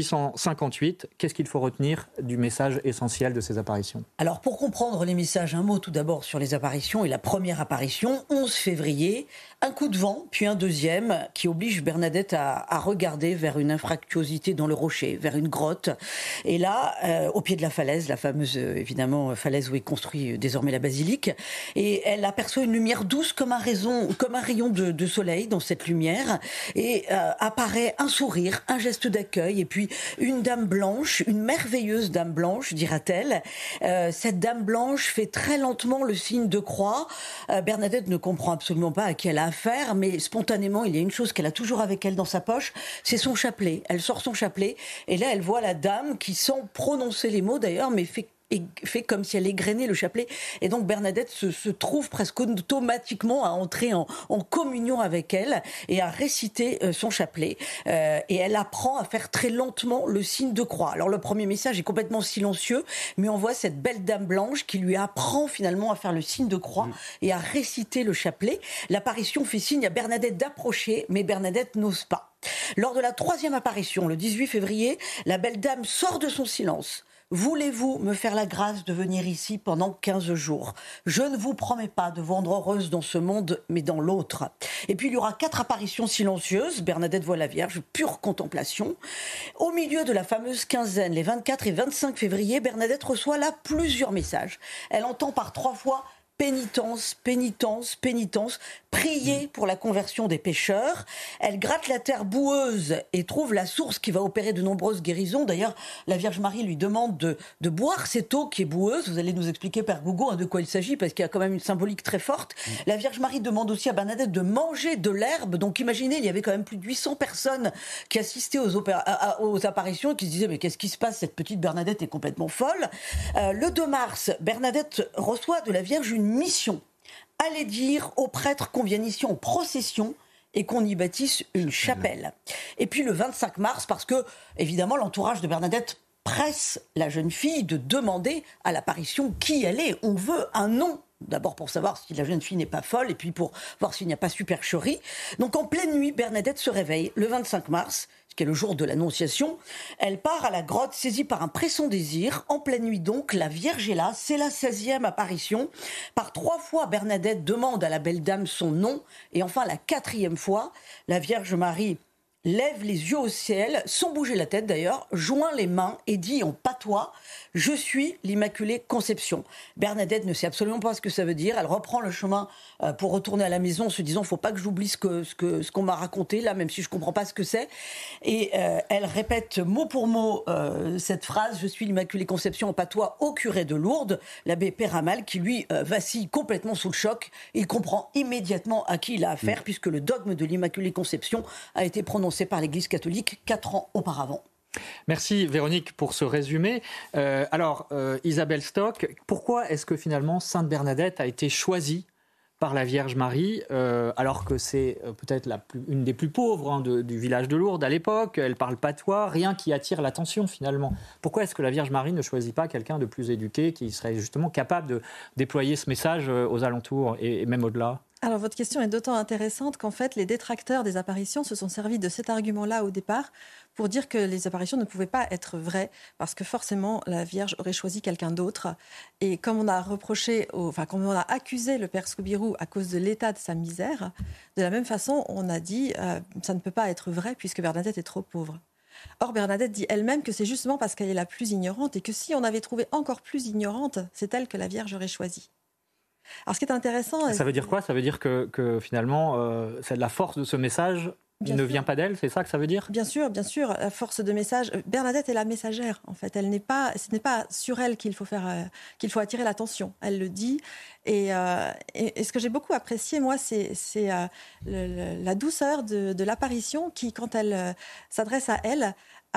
1858. Qu'est-ce qu'il faut retenir du message essentiel de ces apparitions ? Alors pour comprendre les messages, un mot tout d'abord sur les apparitions. Et la première apparition, 11 février, un coup de vent, puis un deuxième qui oblige Bernadette à regarder vers une infractuosité dans le rocher, vers une grotte. Et là, au pied de la falaise, la fameuse évidemment falaise où est construit désormais la basilique, et elle aperçoit une lumière douce comme un rayon de soleil dans cette lumière, et apparaît un sourire, un geste d'accueil, et puis une dame blanche, une merveilleuse dame blanche, dira-t-elle. Cette dame blanche fait très lentement le signe de croix. Bernadette ne comprend absolument pas à qui elle a affaire, mais spontanément, il y a une chose qu'elle a toujours avec elle dans sa poche, c'est son chapelet. Elle sort son chapelet, et là, elle voit la dame qui, sans prononcer les mots d'ailleurs, mais fait comme si elle égrenait le chapelet. Et donc Bernadette se trouve presque automatiquement à entrer en communion avec elle et à réciter son chapelet. Et elle apprend à faire très lentement le signe de croix. Alors le premier message est complètement silencieux, mais on voit cette belle dame blanche qui lui apprend finalement à faire le signe de croix et à réciter le chapelet. L'apparition fait signe à Bernadette d'approcher, mais Bernadette n'ose pas. Lors de la troisième apparition, le 18 février, la belle dame sort de son silence. Voulez-vous me faire la grâce de venir ici pendant 15 jours ? Je ne vous promets pas de vous rendre heureuse dans ce monde, mais dans l'autre. Et puis il y aura 4 apparitions silencieuses. Bernadette voit la Vierge, pure contemplation. Au milieu de la fameuse quinzaine, les 24 et 25 février, Bernadette reçoit là plusieurs messages. Elle entend par 3 fois pénitence, pénitence, pénitence, prier pour la conversion des pécheurs. Elle gratte la terre boueuse et trouve la source qui va opérer de nombreuses guérisons. D'ailleurs, la Vierge Marie lui demande de boire cette eau qui est boueuse. Vous allez nous expliquer, Père Gougo, de quoi il s'agit, parce qu'il y a quand même une symbolique très forte. La Vierge Marie demande aussi à Bernadette de manger de l'herbe. Donc imaginez, il y avait quand même plus de 800 personnes qui assistaient aux apparitions et qui se disaient « Mais qu'est-ce qui se passe ? Cette petite Bernadette est complètement folle ». Le 2 mars, Bernadette reçoit de la Vierge une mission. Allez dire aux prêtres qu'on vienne ici en procession et qu'on y bâtisse une chapelle. Et puis le 25 mars, parce que, évidemment, l'entourage de Bernadette presse la jeune fille de demander à l'apparition qui elle est. On veut un nom. D'abord pour savoir si la jeune fille n'est pas folle, et puis pour voir s'il n'y a pas supercherie. Donc en pleine nuit, Bernadette se réveille le 25 mars, ce qui est le jour de l'Annonciation. Elle part à la grotte saisie par un pressant désir. En pleine nuit donc, la Vierge est là, c'est la 16e apparition. Par 3 fois, Bernadette demande à la belle dame son nom. Et enfin, la 4e fois, la Vierge Marie lève les yeux au ciel, sans bouger la tête d'ailleurs, joint les mains et dit en patois « Je suis l'Immaculée Conception ». Bernadette ne sait absolument pas ce que ça veut dire. Elle reprend le chemin pour retourner à la maison en se disant « Faut pas que j'oublie ce qu'on m'a raconté là, même si je comprends pas ce que c'est ». Et elle répète mot pour mot cette phrase « Je suis l'Immaculée Conception » en patois au curé de Lourdes, l'abbé Péramal, qui lui vacille complètement sous le choc. Il comprend immédiatement à qui il a affaire, puisque le dogme de l'Immaculée Conception a été prononcé par l'Église catholique 4 ans auparavant. Merci Véronique pour ce résumé. Isabelle Stock, pourquoi est-ce que finalement Sainte Bernadette a été choisie par la Vierge Marie, alors que c'est peut-être une des plus pauvres du village de Lourdes à l'époque. Elle parle patois, rien qui attire l'attention finalement. Pourquoi est-ce que la Vierge Marie ne choisit pas quelqu'un de plus éduqué qui serait justement capable de déployer ce message aux alentours et même au-delà ? Alors votre question est d'autant intéressante qu'en fait les détracteurs des apparitions se sont servis de cet argument-là au départ pour dire que les apparitions ne pouvaient pas être vraies parce que forcément la Vierge aurait choisi quelqu'un d'autre. Et comme on a comme on a accusé le père Soubirous à cause de l'état de sa misère, de la même façon on a dit ça ne peut pas être vrai puisque Bernadette est trop pauvre. Or, Bernadette dit elle-même que c'est justement parce qu'elle est la plus ignorante et que si on avait trouvé encore plus ignorante, c'est elle que la Vierge aurait choisie. Alors, ce qui est intéressant... Ça veut dire quoi ? Ça veut dire que finalement, c'est la force de ce message ne vient pas d'elle ? C'est ça que ça veut dire ? Bien sûr, la force de message... Bernadette est la messagère, en fait. Ce n'est pas sur elle qu'il faut attirer l'attention. Elle le dit. Et ce que j'ai beaucoup apprécié, moi, c'est la douceur de l'apparition qui, quand elle s'adresse à elle,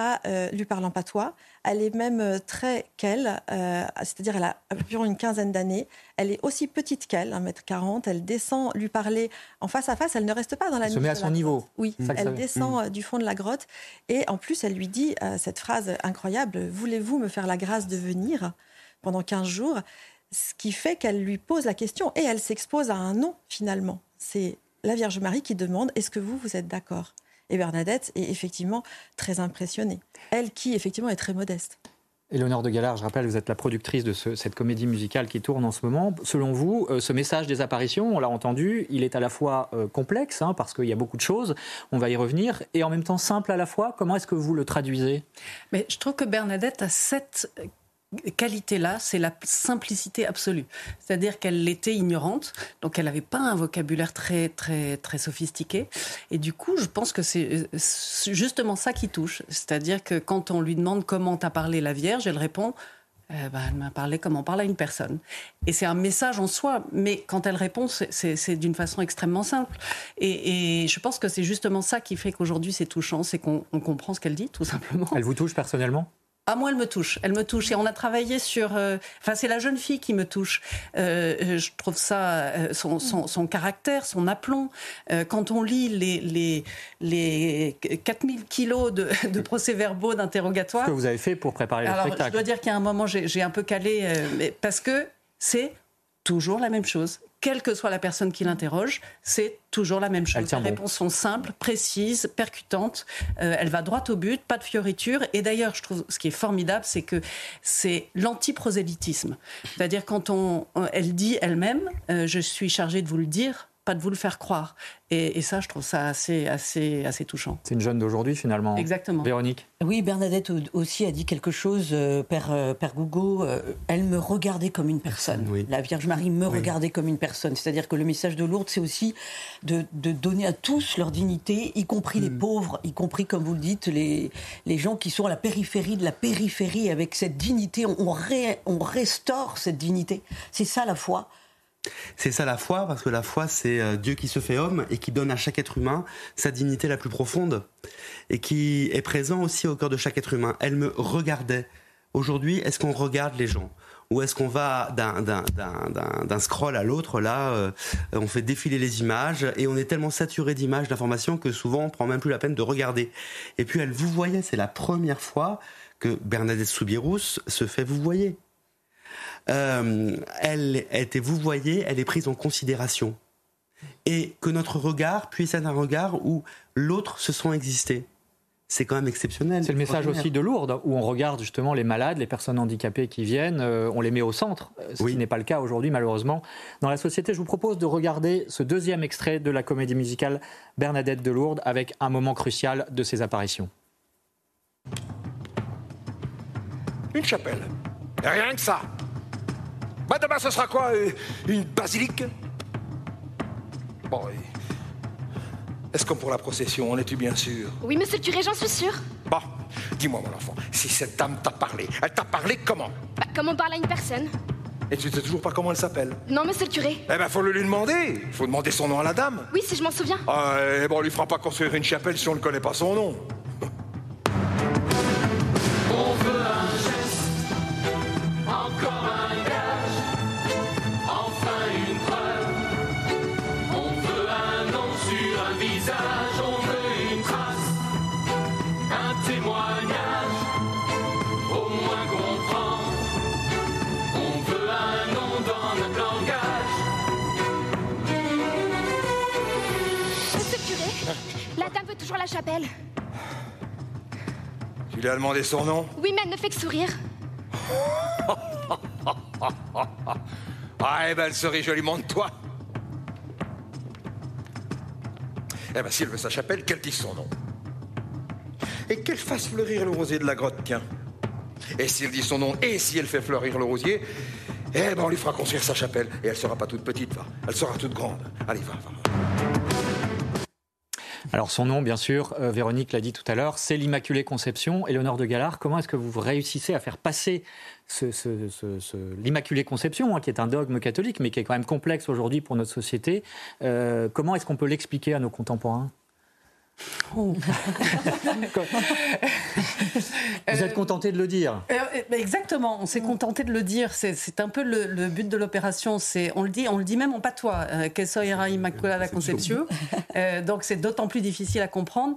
lui parle en patois. Elle est même très qu'elle, c'est-à-dire elle a environ une quinzaine d'années. Elle est aussi petite qu'elle, 1m40. Elle descend lui parler en face à face. Elle ne reste pas dans la niche. Elle se met à son niveau. Oui, elle descend du fond de la grotte. Et en plus, elle lui dit cette phrase incroyable, « Voulez-vous me faire la grâce de venir ?» pendant 15 jours. Ce qui fait qu'elle lui pose la question et elle s'expose à un non, finalement. C'est la Vierge Marie qui demande « Est-ce que vous êtes d'accord ?» Et Bernadette est effectivement très impressionnée. Elle qui, effectivement, est très modeste. Éléonore de Galard, je rappelle, vous êtes la productrice de cette comédie musicale qui tourne en ce moment. Selon vous, ce message des apparitions, on l'a entendu, il est à la fois complexe, parce qu'il y a beaucoup de choses, on va y revenir, et en même temps simple à la fois. Comment est-ce que vous le traduisez ? Mais je trouve que Bernadette a cette qualité-là, c'est la simplicité absolue. C'est-à-dire qu'elle était ignorante, donc elle n'avait pas un vocabulaire très, très, très sophistiqué. Et du coup, je pense que c'est justement ça qui touche. C'est-à-dire que quand on lui demande comment t'a parlé la Vierge, elle répond elle m'a parlé comme on parle à une personne. Et c'est un message en soi, mais quand elle répond, c'est d'une façon extrêmement simple. Et je pense que c'est justement ça qui fait qu'aujourd'hui c'est touchant, c'est qu'on comprend ce qu'elle dit, tout simplement. Elle vous touche personnellement ? Ah, moi, elle me touche. Et on a travaillé sur... c'est la jeune fille qui me touche. Je trouve ça... son caractère, son aplomb. Quand on lit les 4000 kilos de procès-verbaux d'interrogatoire... Ce que vous avez fait pour préparer le spectacle. Je dois dire qu'il y a un moment, j'ai un peu calé... parce que c'est toujours la même chose. Quelle que soit la personne qui l'interroge, c'est toujours la même chose. Les réponses sont simples, précises, percutantes. Elle va droit au but, pas de fioritures. Et d'ailleurs, je trouve ce qui est formidable, c'est que c'est l'anti-prosélytisme. C'est-à-dire quand elle dit elle-même, je suis chargée de vous le dire, pas de vous le faire croire. Et ça, je trouve ça assez touchant. C'est une jeune d'aujourd'hui, finalement. Exactement. Véronique ? Oui, Bernadette aussi a dit quelque chose, Père Gougaud. Elle me regardait comme une personne. Oui. La Vierge Marie me regardait comme une personne. C'est-à-dire que le message de Lourdes, c'est aussi de donner à tous leur dignité, y compris les pauvres, y compris, comme vous le dites, les gens qui sont à la périphérie de la périphérie. Avec cette dignité, on restaure cette dignité. C'est ça la foi. C'est ça la foi, parce que la foi, c'est Dieu qui se fait homme et qui donne à chaque être humain sa dignité la plus profonde et qui est présent aussi au cœur de chaque être humain. Elle me regardait. Aujourd'hui, est-ce qu'on regarde les gens ? Ou est-ce qu'on va d'un scroll à l'autre, là, on fait défiler les images et on est tellement saturé d'images, d'informations que souvent on prend même plus la peine de regarder. Et puis elle vous voyait, c'est la première fois que Bernadette Soubirous se fait vous voyer. Elle était vouvoyée, elle est prise en considération. Et que notre regard puisse être un regard où l'autre se sent exister. C'est quand même exceptionnel. C'est le message aussi de Lourdes, où on regarde justement les malades, les personnes handicapées qui viennent, on les met au centre, ce qui n'est pas le cas aujourd'hui malheureusement dans la société. Je vous propose de regarder ce deuxième extrait de la comédie musicale Bernadette de Lourdes avec un moment crucial de ses apparitions. Une chapelle, rien que ça. Demain, ce sera quoi ? Une basilique ? Bon, est-ce comme pour la procession, en es-tu bien sûr ? Oui, monsieur le curé, j'en suis sûr. Bon, dis-moi, mon enfant, si cette dame t'a parlé, elle t'a parlé comment ? Comme on parle à une personne. Et tu sais toujours pas comment elle s'appelle ? Non, monsieur le curé. Eh ben, faut le lui demander. Faut demander son nom à la dame. Oui, si je m'en souviens. On lui fera pas construire une chapelle si on ne connaît pas son nom. On veut un geste, encore un gage, enfin une preuve chapelle. Tu lui as demandé son nom? Oui, mais elle ne fait que sourire. Ah, eh ben, elle serait joliment de toi. Eh ben, si elle veut sa chapelle, qu'elle dise son nom. Et qu'elle fasse fleurir le rosier de la grotte, tiens. Et si elle dit son nom, et si elle fait fleurir le rosier, eh ben, on lui fera construire sa chapelle. Et elle sera pas toute petite, va. Elle sera toute grande. Allez, va. Alors son nom, bien sûr, Véronique l'a dit tout à l'heure, c'est l'Immaculée Conception. Éléonore de Galard, comment est-ce que vous réussissez à faire passer l'Immaculée Conception, qui est un dogme catholique, mais qui est quand même complexe aujourd'hui pour notre société? Comment est-ce qu'on peut l'expliquer à nos contemporains? Vous êtes contenté de le dire. Exactement, on s'est contenté de le dire. C'est un peu le but de l'opération. On le dit même en patois. Que soyera Immaculada Conception. Donc c'est d'autant plus difficile à comprendre.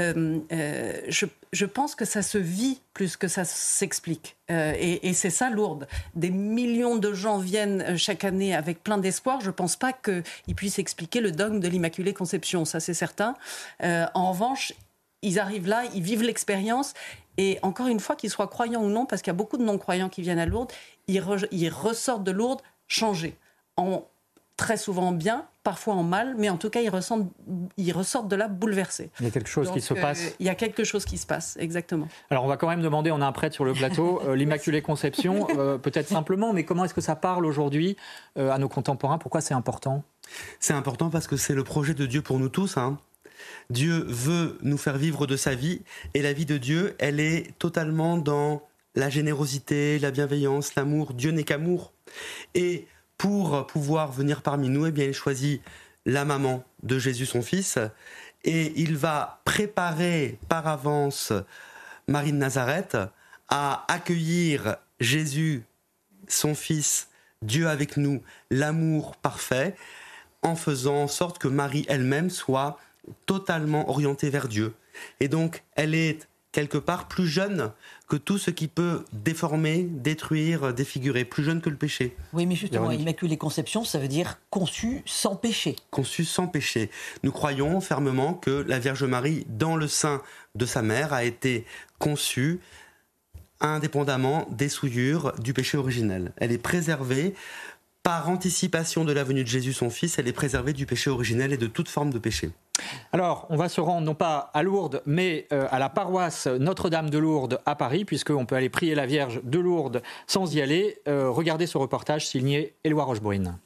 Je pense que ça se vit plus que ça s'explique. Et c'est ça Lourdes. Des millions de gens viennent chaque année avec plein d'espoir. Je ne pense pas qu'ils puissent expliquer le dogme de l'Immaculée Conception, ça c'est certain. En revanche, ils arrivent là, ils vivent l'expérience. Et encore une fois, qu'ils soient croyants ou non, parce qu'il y a beaucoup de non-croyants qui viennent à Lourdes, ils ressortent de Lourdes changés. Très souvent en bien, parfois en mal, mais en tout cas, ils ressortent de là bouleversés. Il y a quelque chose qui se passe. Il y a quelque chose qui se passe, exactement. Alors, on va quand même demander, on a un prêtre sur le plateau, l'Immaculée Conception, peut-être simplement, mais comment est-ce que ça parle aujourd'hui à nos contemporains? Pourquoi c'est important? C'est important parce que c'est le projet de Dieu pour nous tous, Dieu veut nous faire vivre de sa vie, et la vie de Dieu, elle est totalement dans la générosité, la bienveillance, l'amour. Dieu n'est qu'amour. Et pour pouvoir venir parmi nous, il choisit la maman de Jésus, son fils, et il va préparer par avance Marie de Nazareth à accueillir Jésus, son fils, Dieu avec nous, l'amour parfait, en faisant en sorte que Marie elle-même soit totalement orientée vers Dieu. Et donc, elle est quelque part plus jeune que tout ce qui peut déformer, détruire, défigurer, plus jeune que le péché. Oui, mais justement, Immaculée Conception, ça veut dire conçue sans péché. Conçue sans péché. Nous croyons fermement que la Vierge Marie, dans le sein de sa mère, a été conçue indépendamment des souillures du péché originel. Elle est préservée par anticipation de la venue de Jésus, son fils, elle est préservée du péché originel et de toute forme de péché. Alors, on va se rendre non pas à Lourdes, mais à la paroisse Notre-Dame de Lourdes à Paris, puisqu'on peut aller prier la Vierge de Lourdes sans y aller. Regardez ce reportage signé Éloi Rochebrune.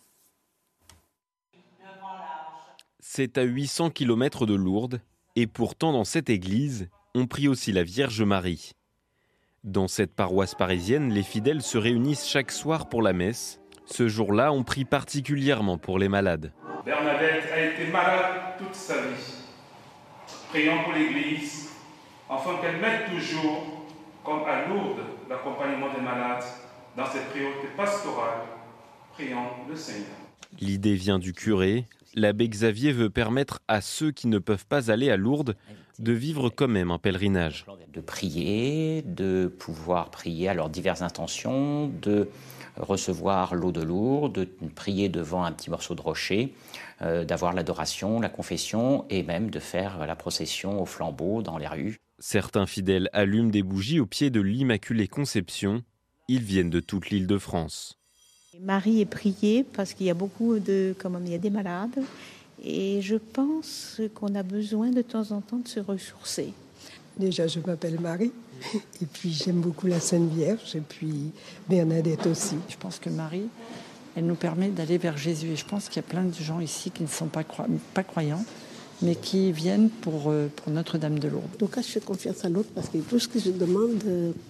C'est à 800 km de Lourdes, et pourtant dans cette église, on prie aussi la Vierge Marie. Dans cette paroisse parisienne, les fidèles se réunissent chaque soir pour la messe. Ce jour-là, on prie particulièrement pour les malades. Bernadette a été malade toute sa vie. Prions pour l'Église, afin qu'elle mette toujours, comme à Lourdes, l'accompagnement des malades dans cette priorité pastorale. Prions le Seigneur. L'idée vient du curé. L'abbé Xavier veut permettre à ceux qui ne peuvent pas aller à Lourdes de vivre quand même un pèlerinage. De prier, de pouvoir prier à leurs diverses intentions, de recevoir l'eau de Lourdes, de prier devant un petit morceau de rocher, d'avoir l'adoration, la confession et même de faire la procession au flambeau dans les rues. Certains fidèles allument des bougies au pied de l'Immaculée Conception. Ils viennent de toute l'Île-de-France. Marie est priée parce qu'il y a il y a des malades et je pense qu'on a besoin de temps en temps de se ressourcer. Déjà, je m'appelle Marie et puis j'aime beaucoup la Sainte Vierge et puis Bernadette aussi. Je pense que Marie, elle nous permet d'aller vers Jésus et je pense qu'il y a plein de gens ici qui ne sont pas croyants mais qui viennent pour Notre-Dame de Lourdes. Donc, je fais confiance à l'autre parce que tout ce que je demande,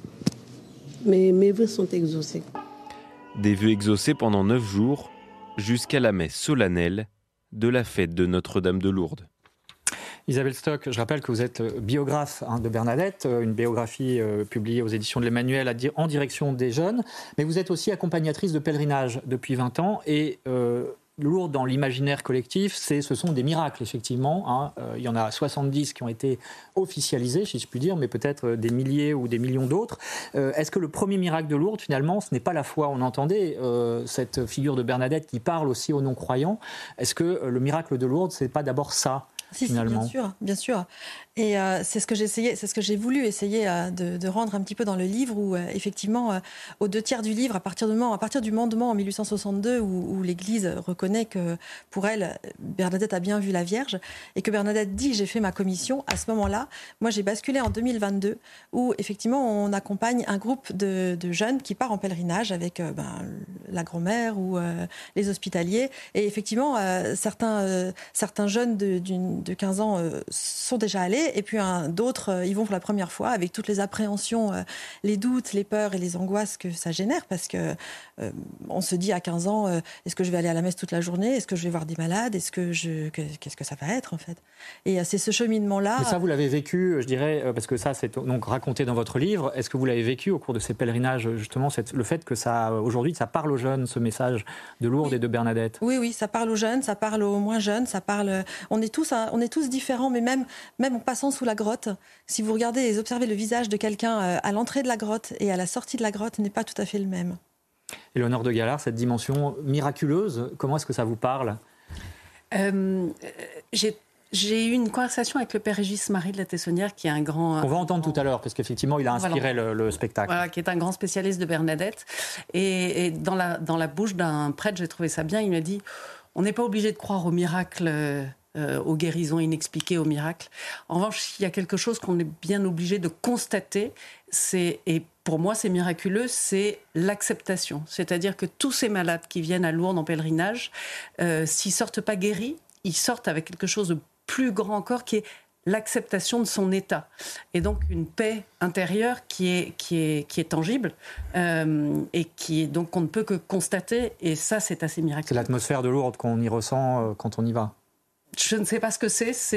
mes vœux sont exaucés. Des vœux exaucés pendant 9 jours, jusqu'à la messe solennelle de la fête de Notre-Dame de Lourdes. Isabelle Stock, je rappelle que vous êtes biographe de Bernadette, une biographie publiée aux éditions de l'Emmanuel en direction des jeunes, mais vous êtes aussi accompagnatrice de pèlerinage depuis 20 ans et Lourdes dans l'imaginaire collectif, ce sont des miracles effectivement. Il y en a 70 qui ont été officialisés, si je puis dire, mais peut-être des milliers ou des millions d'autres. Est-ce que le premier miracle de Lourdes, finalement, ce n'est pas la foi? On entendait cette figure de Bernadette qui parle aussi aux non-croyants. Est-ce que le miracle de Lourdes, ce n'est pas d'abord ça? Si, bien sûr. Et c'est ce que j'ai voulu essayer de rendre un petit peu dans le livre, où effectivement, aux 2/3 du livre, à partir du mandement en 1862, où l'Église reconnaît que pour elle, Bernadette a bien vu la Vierge, et que Bernadette dit « j'ai fait ma commission », à ce moment-là, moi j'ai basculé en 2022, où effectivement on accompagne un groupe de jeunes qui part en pèlerinage avec la grand-mère ou les hospitaliers, et effectivement certains jeunes de 15 ans sont déjà allés, et puis d'autres y vont pour la première fois avec toutes les appréhensions, les doutes, les peurs et les angoisses que ça génère, parce que on se dit à 15 ans, est-ce que je vais aller à la messe toute la journée, est-ce que je vais voir des malades, qu'est-ce que ça va être en fait. Et c'est ce cheminement-là. Mais ça, vous l'avez vécu, je dirais, parce que ça, c'est donc raconté dans votre livre. Est-ce que vous l'avez vécu au cours de ces pèlerinages, justement, le fait que aujourd'hui, ça parle aux jeunes, ce message de Lourdes et de Bernadette? Oui, ça parle aux jeunes, ça parle aux moins jeunes, ça parle. On est tous différents, mais même en passant sous la grotte, si vous regardez et observez le visage de quelqu'un à l'entrée de la grotte et à la sortie de la grotte, n'est pas tout à fait le même. Éléonore de Galard, cette dimension miraculeuse, comment est-ce que ça vous parle? J'ai eu une conversation avec le père Régis Marie de la Tessonnière, qui est un grand... On va entendre tout à l'heure, parce qu'effectivement, il a inspiré le spectacle. Voilà, qui est un grand spécialiste de Bernadette. Et dans la bouche d'un prêtre, j'ai trouvé ça bien, il m'a dit, on n'est pas obligé de croire au miracle, aux guérisons inexpliquées, aux miracles. En revanche, il y a quelque chose qu'on est bien obligé de constater, et pour moi c'est miraculeux, c'est l'acceptation. C'est-à-dire que tous ces malades qui viennent à Lourdes en pèlerinage, s'ils sortent pas guéris, ils sortent avec quelque chose de plus grand encore, qui est l'acceptation de son état. Et donc une paix intérieure qui est tangible, et donc qu'on ne peut que constater, et ça c'est assez miraculeux. C'est l'atmosphère de Lourdes qu'on y ressent quand on y va. Je ne sais pas ce que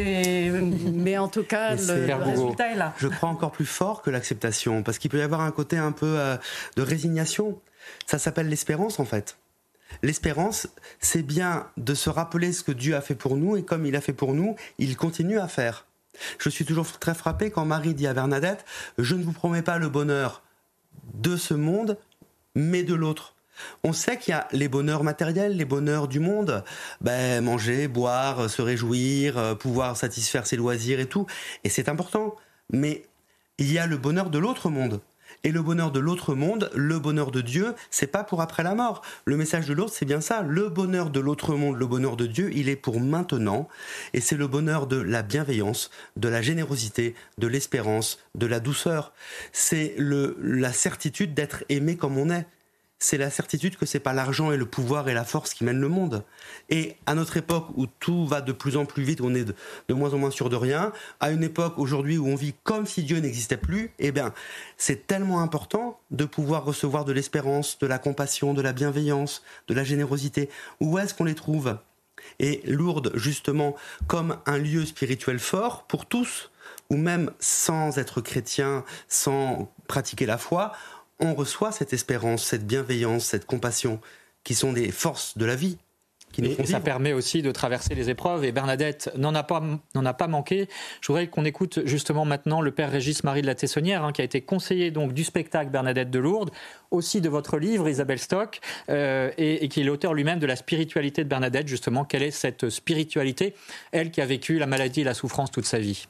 mais en tout cas, le résultat est là. Je crois encore plus fort que l'acceptation, parce qu'il peut y avoir un côté un peu de résignation. Ça s'appelle l'espérance, en fait. L'espérance, c'est bien de se rappeler ce que Dieu a fait pour nous, et comme il a fait pour nous, il continue à faire. Je suis toujours très frappé quand Marie dit à Bernadette « Je ne vous promets pas le bonheur de ce monde, mais de l'autre ». On sait qu'il y a les bonheurs matériels, les bonheurs du monde, manger, boire, se réjouir, pouvoir satisfaire ses loisirs et tout, et c'est important. Mais il y a le bonheur de l'autre monde. Et le bonheur de l'autre monde, le bonheur de Dieu, c'est pas pour après la mort. Le message de Lourdes, c'est bien ça. Le bonheur de l'autre monde, le bonheur de Dieu, il est pour maintenant. Et c'est le bonheur de la bienveillance, de la générosité, de l'espérance, de la douceur. C'est la certitude d'être aimé comme on est. C'est la certitude que c'est pas l'argent et le pouvoir et la force qui mènent le monde. Et à notre époque où tout va de plus en plus vite, où on est de moins en moins sûr de rien, à une époque aujourd'hui où on vit comme si Dieu n'existait plus, c'est tellement important de pouvoir recevoir de l'espérance, de la compassion, de la bienveillance, de la générosité. Où est-ce qu'on les trouve ? Et Lourdes, justement, comme un lieu spirituel fort pour tous, ou même sans être chrétien, sans pratiquer la foi, on reçoit cette espérance, cette bienveillance, cette compassion, qui sont des forces de la vie. Et ça permet aussi de traverser les épreuves. Et Bernadette n'en a pas manqué. Je voudrais qu'on écoute justement maintenant le père Régis Marie de la Tessonnière, qui a été conseiller donc du spectacle Bernadette de Lourdes, aussi de votre livre Isabelle Stock, et qui est l'auteur lui-même de la spiritualité de Bernadette. Justement, quelle est cette spiritualité, elle qui a vécu la maladie et la souffrance toute sa vie?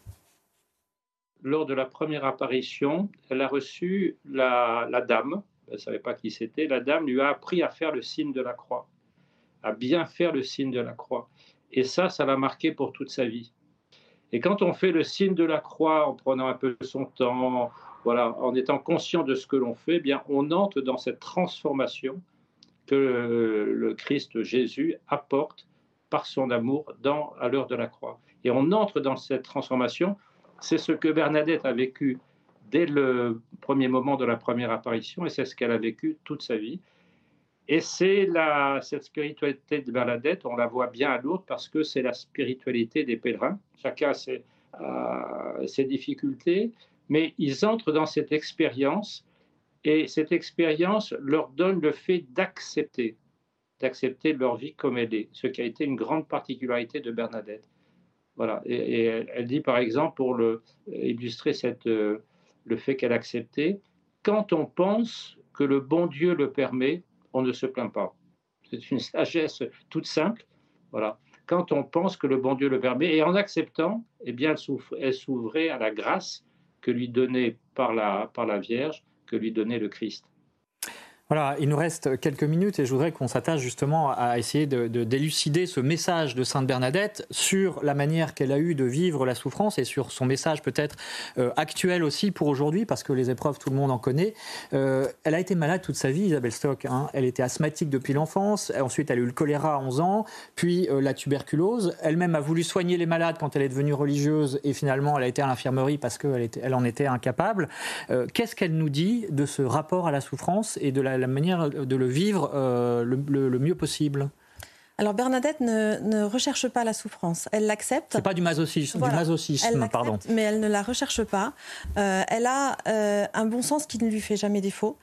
Lors de la première apparition, elle a reçu la dame, elle ne savait pas qui c'était, la dame lui a appris à faire le signe de la croix, à bien faire le signe de la croix. Et ça l'a marqué pour toute sa vie. Et quand on fait le signe de la croix en prenant un peu son temps, voilà, en étant conscient de ce que l'on fait, on entre dans cette transformation que le Christ Jésus apporte par son amour à l'heure de la croix. Et on entre dans cette transformation. C'est ce que Bernadette a vécu dès le premier moment de la première apparition, et c'est ce qu'elle a vécu toute sa vie. Et c'est cette spiritualité de Bernadette, on la voit bien à Lourdes, parce que c'est la spiritualité des pèlerins. Chacun a ses difficultés, mais ils entrent dans cette expérience, et cette expérience leur donne le fait d'accepter leur vie comme elle est, ce qui a été une grande particularité de Bernadette. Voilà. Et elle dit par exemple, pour illustrer le fait qu'elle acceptait, quand on pense que le bon Dieu le permet, on ne se plaint pas. C'est une sagesse toute simple. Voilà. quand on pense que le bon Dieu le permet. Et en acceptant, eh bien, elle s'ouvrait à la grâce que lui donnait par la Vierge, que lui donnait le Christ. Voilà, il nous reste quelques minutes et je voudrais qu'on s'attache justement à essayer d'élucider ce message de Sainte Bernadette sur la manière qu'elle a eue de vivre la souffrance et sur son message peut-être actuel aussi pour aujourd'hui, parce que les épreuves, tout le monde en connaît. Elle a été malade toute sa vie, Isabelle Stock. Elle était asthmatique depuis l'enfance, ensuite elle a eu le choléra à 11 ans, puis la tuberculose. Elle-même a voulu soigner les malades quand elle est devenue religieuse et finalement elle a été à l'infirmerie parce qu'elle en était incapable. Qu'est-ce qu'elle nous dit de ce rapport à la souffrance et de la manière de le vivre le mieux possible? Alors Bernadette ne recherche pas la souffrance, elle l'accepte. C'est pas du masochisme, voilà. Du masochisme, pardon. Mais elle ne la recherche pas. Elle a un bon sens qui ne lui fait jamais défaut.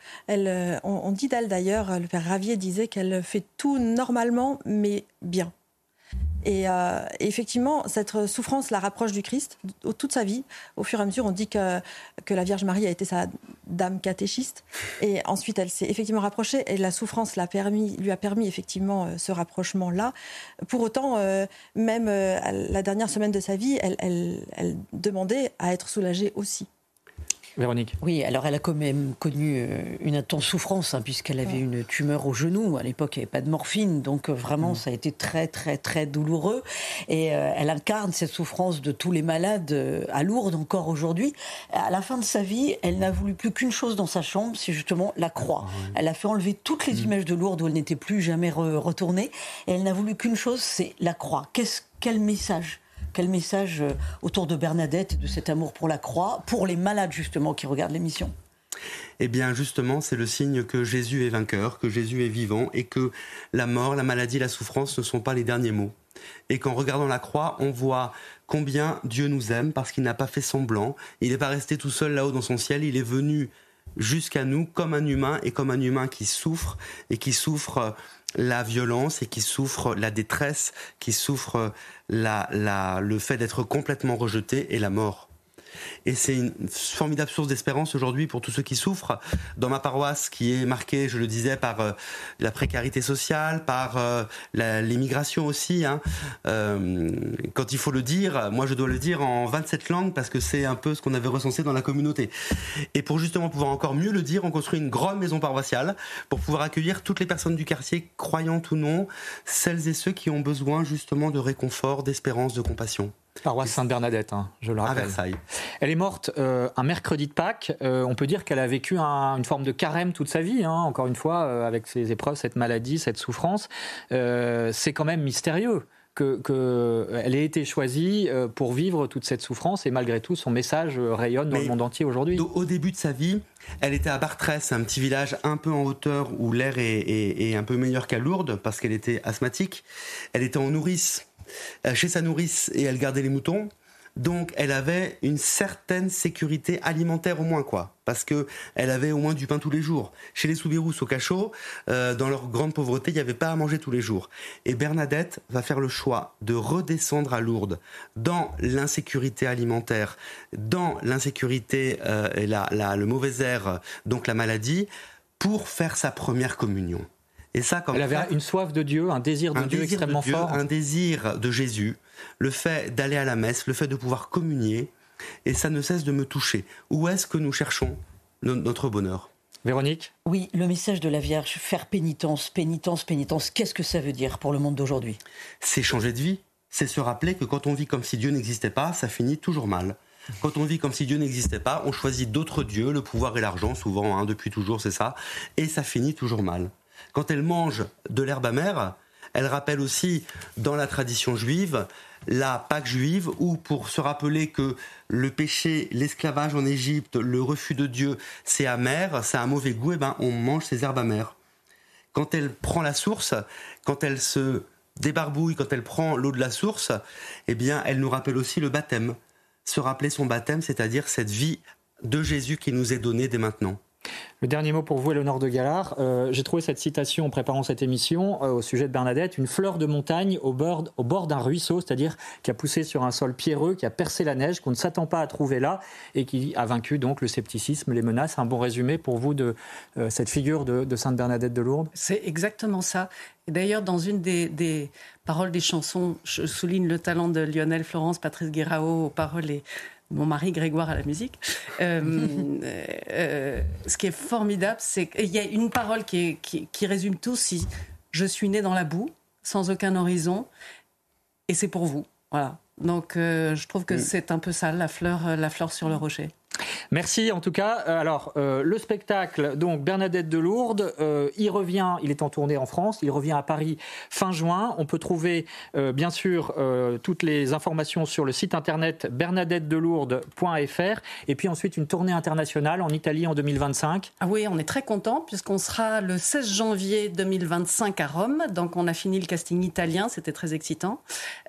On dit d'elle d'ailleurs, le père Ravier disait qu'elle fait tout normalement, mais bien. Et effectivement, cette souffrance la rapproche du Christ toute sa vie. Au fur et à mesure, on dit que la Vierge Marie a été sa dame catéchiste. Et ensuite, elle s'est effectivement rapprochée. Et la souffrance lui a permis effectivement ce rapprochement-là. Pour autant, même la dernière semaine de sa vie, elle demandait à être soulagée aussi. Véronique. Oui, alors elle a quand même connu une intense souffrance, puisqu'elle avait une tumeur au genou. À l'époque, il n'y avait pas de morphine, donc vraiment, ça a été très, très, très douloureux. Et elle incarne cette souffrance de tous les malades à Lourdes encore aujourd'hui. À la fin de sa vie, elle n'a voulu plus qu'une chose dans sa chambre, c'est justement la croix. Elle a fait enlever toutes les images de Lourdes où elle n'était plus jamais retournée. Et elle n'a voulu qu'une chose, c'est la croix. Quel message ? Quel message autour de Bernadette et de cet amour pour la croix, pour les malades justement qui regardent l'émission? Eh bien justement, c'est le signe que Jésus est vainqueur, que Jésus est vivant et que la mort, la maladie, la souffrance ne sont pas les derniers mots. Et qu'en regardant la croix, on voit combien Dieu nous aime parce qu'il n'a pas fait semblant. Il n'est pas resté tout seul là-haut dans son ciel, il est venu jusqu'à nous comme un humain et comme un humain qui souffre et qui souffre la violence et qui souffre la détresse, qui souffre le fait d'être complètement rejeté et la mort. Et c'est une formidable source d'espérance aujourd'hui pour tous ceux qui souffrent. Dans ma paroisse, qui est marquée, je le disais, par la précarité sociale, par l'immigration aussi. Quand il faut le dire, moi je dois le dire en 27 langues parce que c'est un peu ce qu'on avait recensé dans la communauté. Et pour justement pouvoir encore mieux le dire, on construit une grande maison paroissiale pour pouvoir accueillir toutes les personnes du quartier, croyantes ou non, celles et ceux qui ont besoin justement de réconfort, d'espérance, de compassion. Paroisse Sainte-Bernadette, je le rappelle. À Versailles. Elle est morte un mercredi de Pâques. On peut dire qu'elle a vécu une forme de carême toute sa vie, encore une fois, avec ses épreuves, cette maladie, cette souffrance. C'est quand même mystérieux qu'elle ait été choisie pour vivre toute cette souffrance et malgré tout, son message rayonne dans le monde entier aujourd'hui. Au début de sa vie, elle était à Bartrès, un petit village un peu en hauteur où l'air est un peu meilleur qu'à Lourdes parce qu'elle était asthmatique. Elle était en nourrice. Chez sa nourrice et elle gardait les moutons, donc elle avait une certaine sécurité alimentaire au moins parce que elle avait au moins du pain tous les jours. Chez les Soubirous au Cachot, dans leur grande pauvreté, il n'y avait pas à manger tous les jours. Et Bernadette va faire le choix de redescendre à Lourdes dans l'insécurité alimentaire, dans l'insécurité et le mauvais air, donc la maladie, pour faire sa première communion. Et ça, elle avait une soif de Dieu, un désir de Dieu extrêmement fort. Un désir de Jésus, le fait d'aller à la messe, le fait de pouvoir communier, et ça ne cesse de me toucher. Où est-ce que nous cherchons notre bonheur ? Véronique ? Oui, le message de la Vierge, faire pénitence, pénitence, pénitence, qu'est-ce que ça veut dire pour le monde d'aujourd'hui ? C'est changer de vie, c'est se rappeler que quand on vit comme si Dieu n'existait pas, ça finit toujours mal. Quand on vit comme si Dieu n'existait pas, on choisit d'autres dieux, le pouvoir et l'argent, souvent, depuis toujours, c'est ça, et ça finit toujours mal. Quand elle mange de l'herbe amère, elle rappelle aussi, dans la tradition juive, la Pâque juive, où pour se rappeler que le péché, l'esclavage en Égypte, le refus de Dieu, c'est amer, c'est un mauvais goût, on mange ces herbes amères. Quand elle prend la source, quand elle se débarbouille, quand elle prend l'eau de la source, elle nous rappelle aussi le baptême. Se rappeler son baptême, c'est-à-dire cette vie de Jésus qui nous est donnée dès maintenant. Le dernier mot pour vous, Éléonore de Galard. J'ai trouvé cette citation en préparant cette émission au sujet de Bernadette. Une fleur de montagne au bord d'un ruisseau, c'est-à-dire qui a poussé sur un sol pierreux, qui a percé la neige, qu'on ne s'attend pas à trouver là et qui a vaincu donc le scepticisme, les menaces. Un bon résumé pour vous de cette figure de Sainte Bernadette de Lourdes? C'est exactement ça. Et d'ailleurs, dans une des paroles des chansons, je souligne le talent de Lionel Florence, Patrice Guérao aux paroles et mon mari Grégoire à la musique. Ce qui est formidable, c'est qu'il y a une parole qui résume tout. Si je suis née dans la boue, sans aucun horizon, et c'est pour vous. Voilà. Donc, je trouve que c'est un peu ça, la fleur sur le rocher. Merci en tout cas. Alors, le spectacle, donc Bernadette de Lourdes, il revient, il est en tournée en France, il revient à Paris fin juin. On peut trouver bien sûr toutes les informations sur le site internet bernadettedelourdes.fr et puis ensuite une tournée internationale en Italie en 2025. Ah oui, on est très contents puisqu'on sera le 16 janvier 2025 à Rome. Donc on a fini le casting italien, c'était très excitant.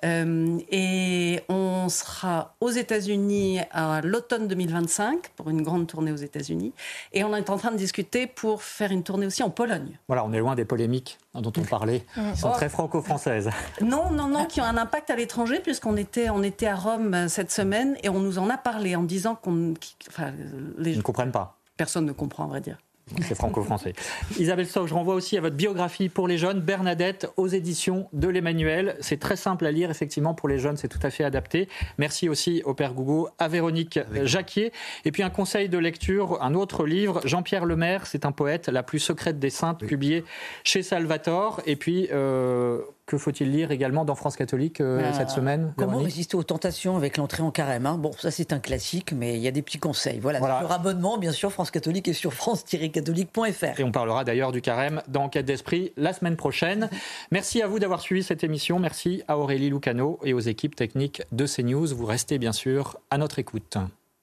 Et on sera aux États-Unis à l'automne 2025 pour une grande tournée aux États-Unis. Et on est en train de discuter pour faire une tournée aussi en Pologne. Voilà, on est loin des polémiques dont on parlait, qui sont très franco-françaises. Non, qui ont un impact à l'étranger, puisqu'on était à Rome cette semaine et on nous en a parlé en disant Ils ne comprennent pas. Personne ne comprend, à vrai dire. C'est franco-français. Isabelle Stock, je renvoie aussi à votre biographie pour les jeunes, Bernadette, aux éditions de l'Emmanuel. C'est très simple à lire, effectivement, pour les jeunes, c'est tout à fait adapté. Merci aussi au Père Gougo, à Véronique Jacquier. Et puis un conseil de lecture, un autre livre, Jean-Pierre Lemaire, c'est un poète, La plus secrète des saintes, publié chez Salvator. Et puis... que faut-il lire également dans France Catholique cette semaine? Comment résister aux tentations avec l'entrée en carême, hein? Bon, ça c'est un classique, mais il y a des petits conseils. Voilà. Sur abonnement, bien sûr, France Catholique et sur france-catholique.fr. Et on parlera d'ailleurs du carême dans Enquête d'Esprit la semaine prochaine. Merci à vous d'avoir suivi cette émission. Merci à Aurélie Lucano et aux équipes techniques de CNews. Vous restez bien sûr à notre écoute.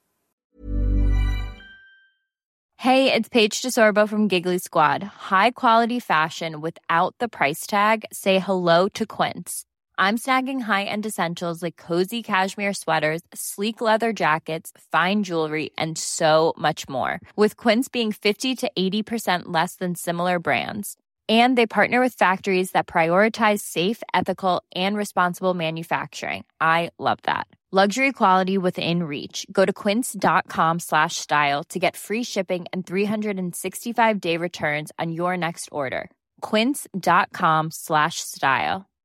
Hey, it's Paige DeSorbo from Giggly Squad. High quality fashion without the price tag. Say hello to Quince. I'm snagging high-end essentials like cozy cashmere sweaters, sleek leather jackets, fine jewelry, and so much more. With Quince being 50 to 80% less than similar brands. And they partner with factories that prioritize safe, ethical, and responsible manufacturing. I love that. Luxury quality within reach. Go to quince.com/style to get free shipping and 365-day returns on your next order. Quince.com/style.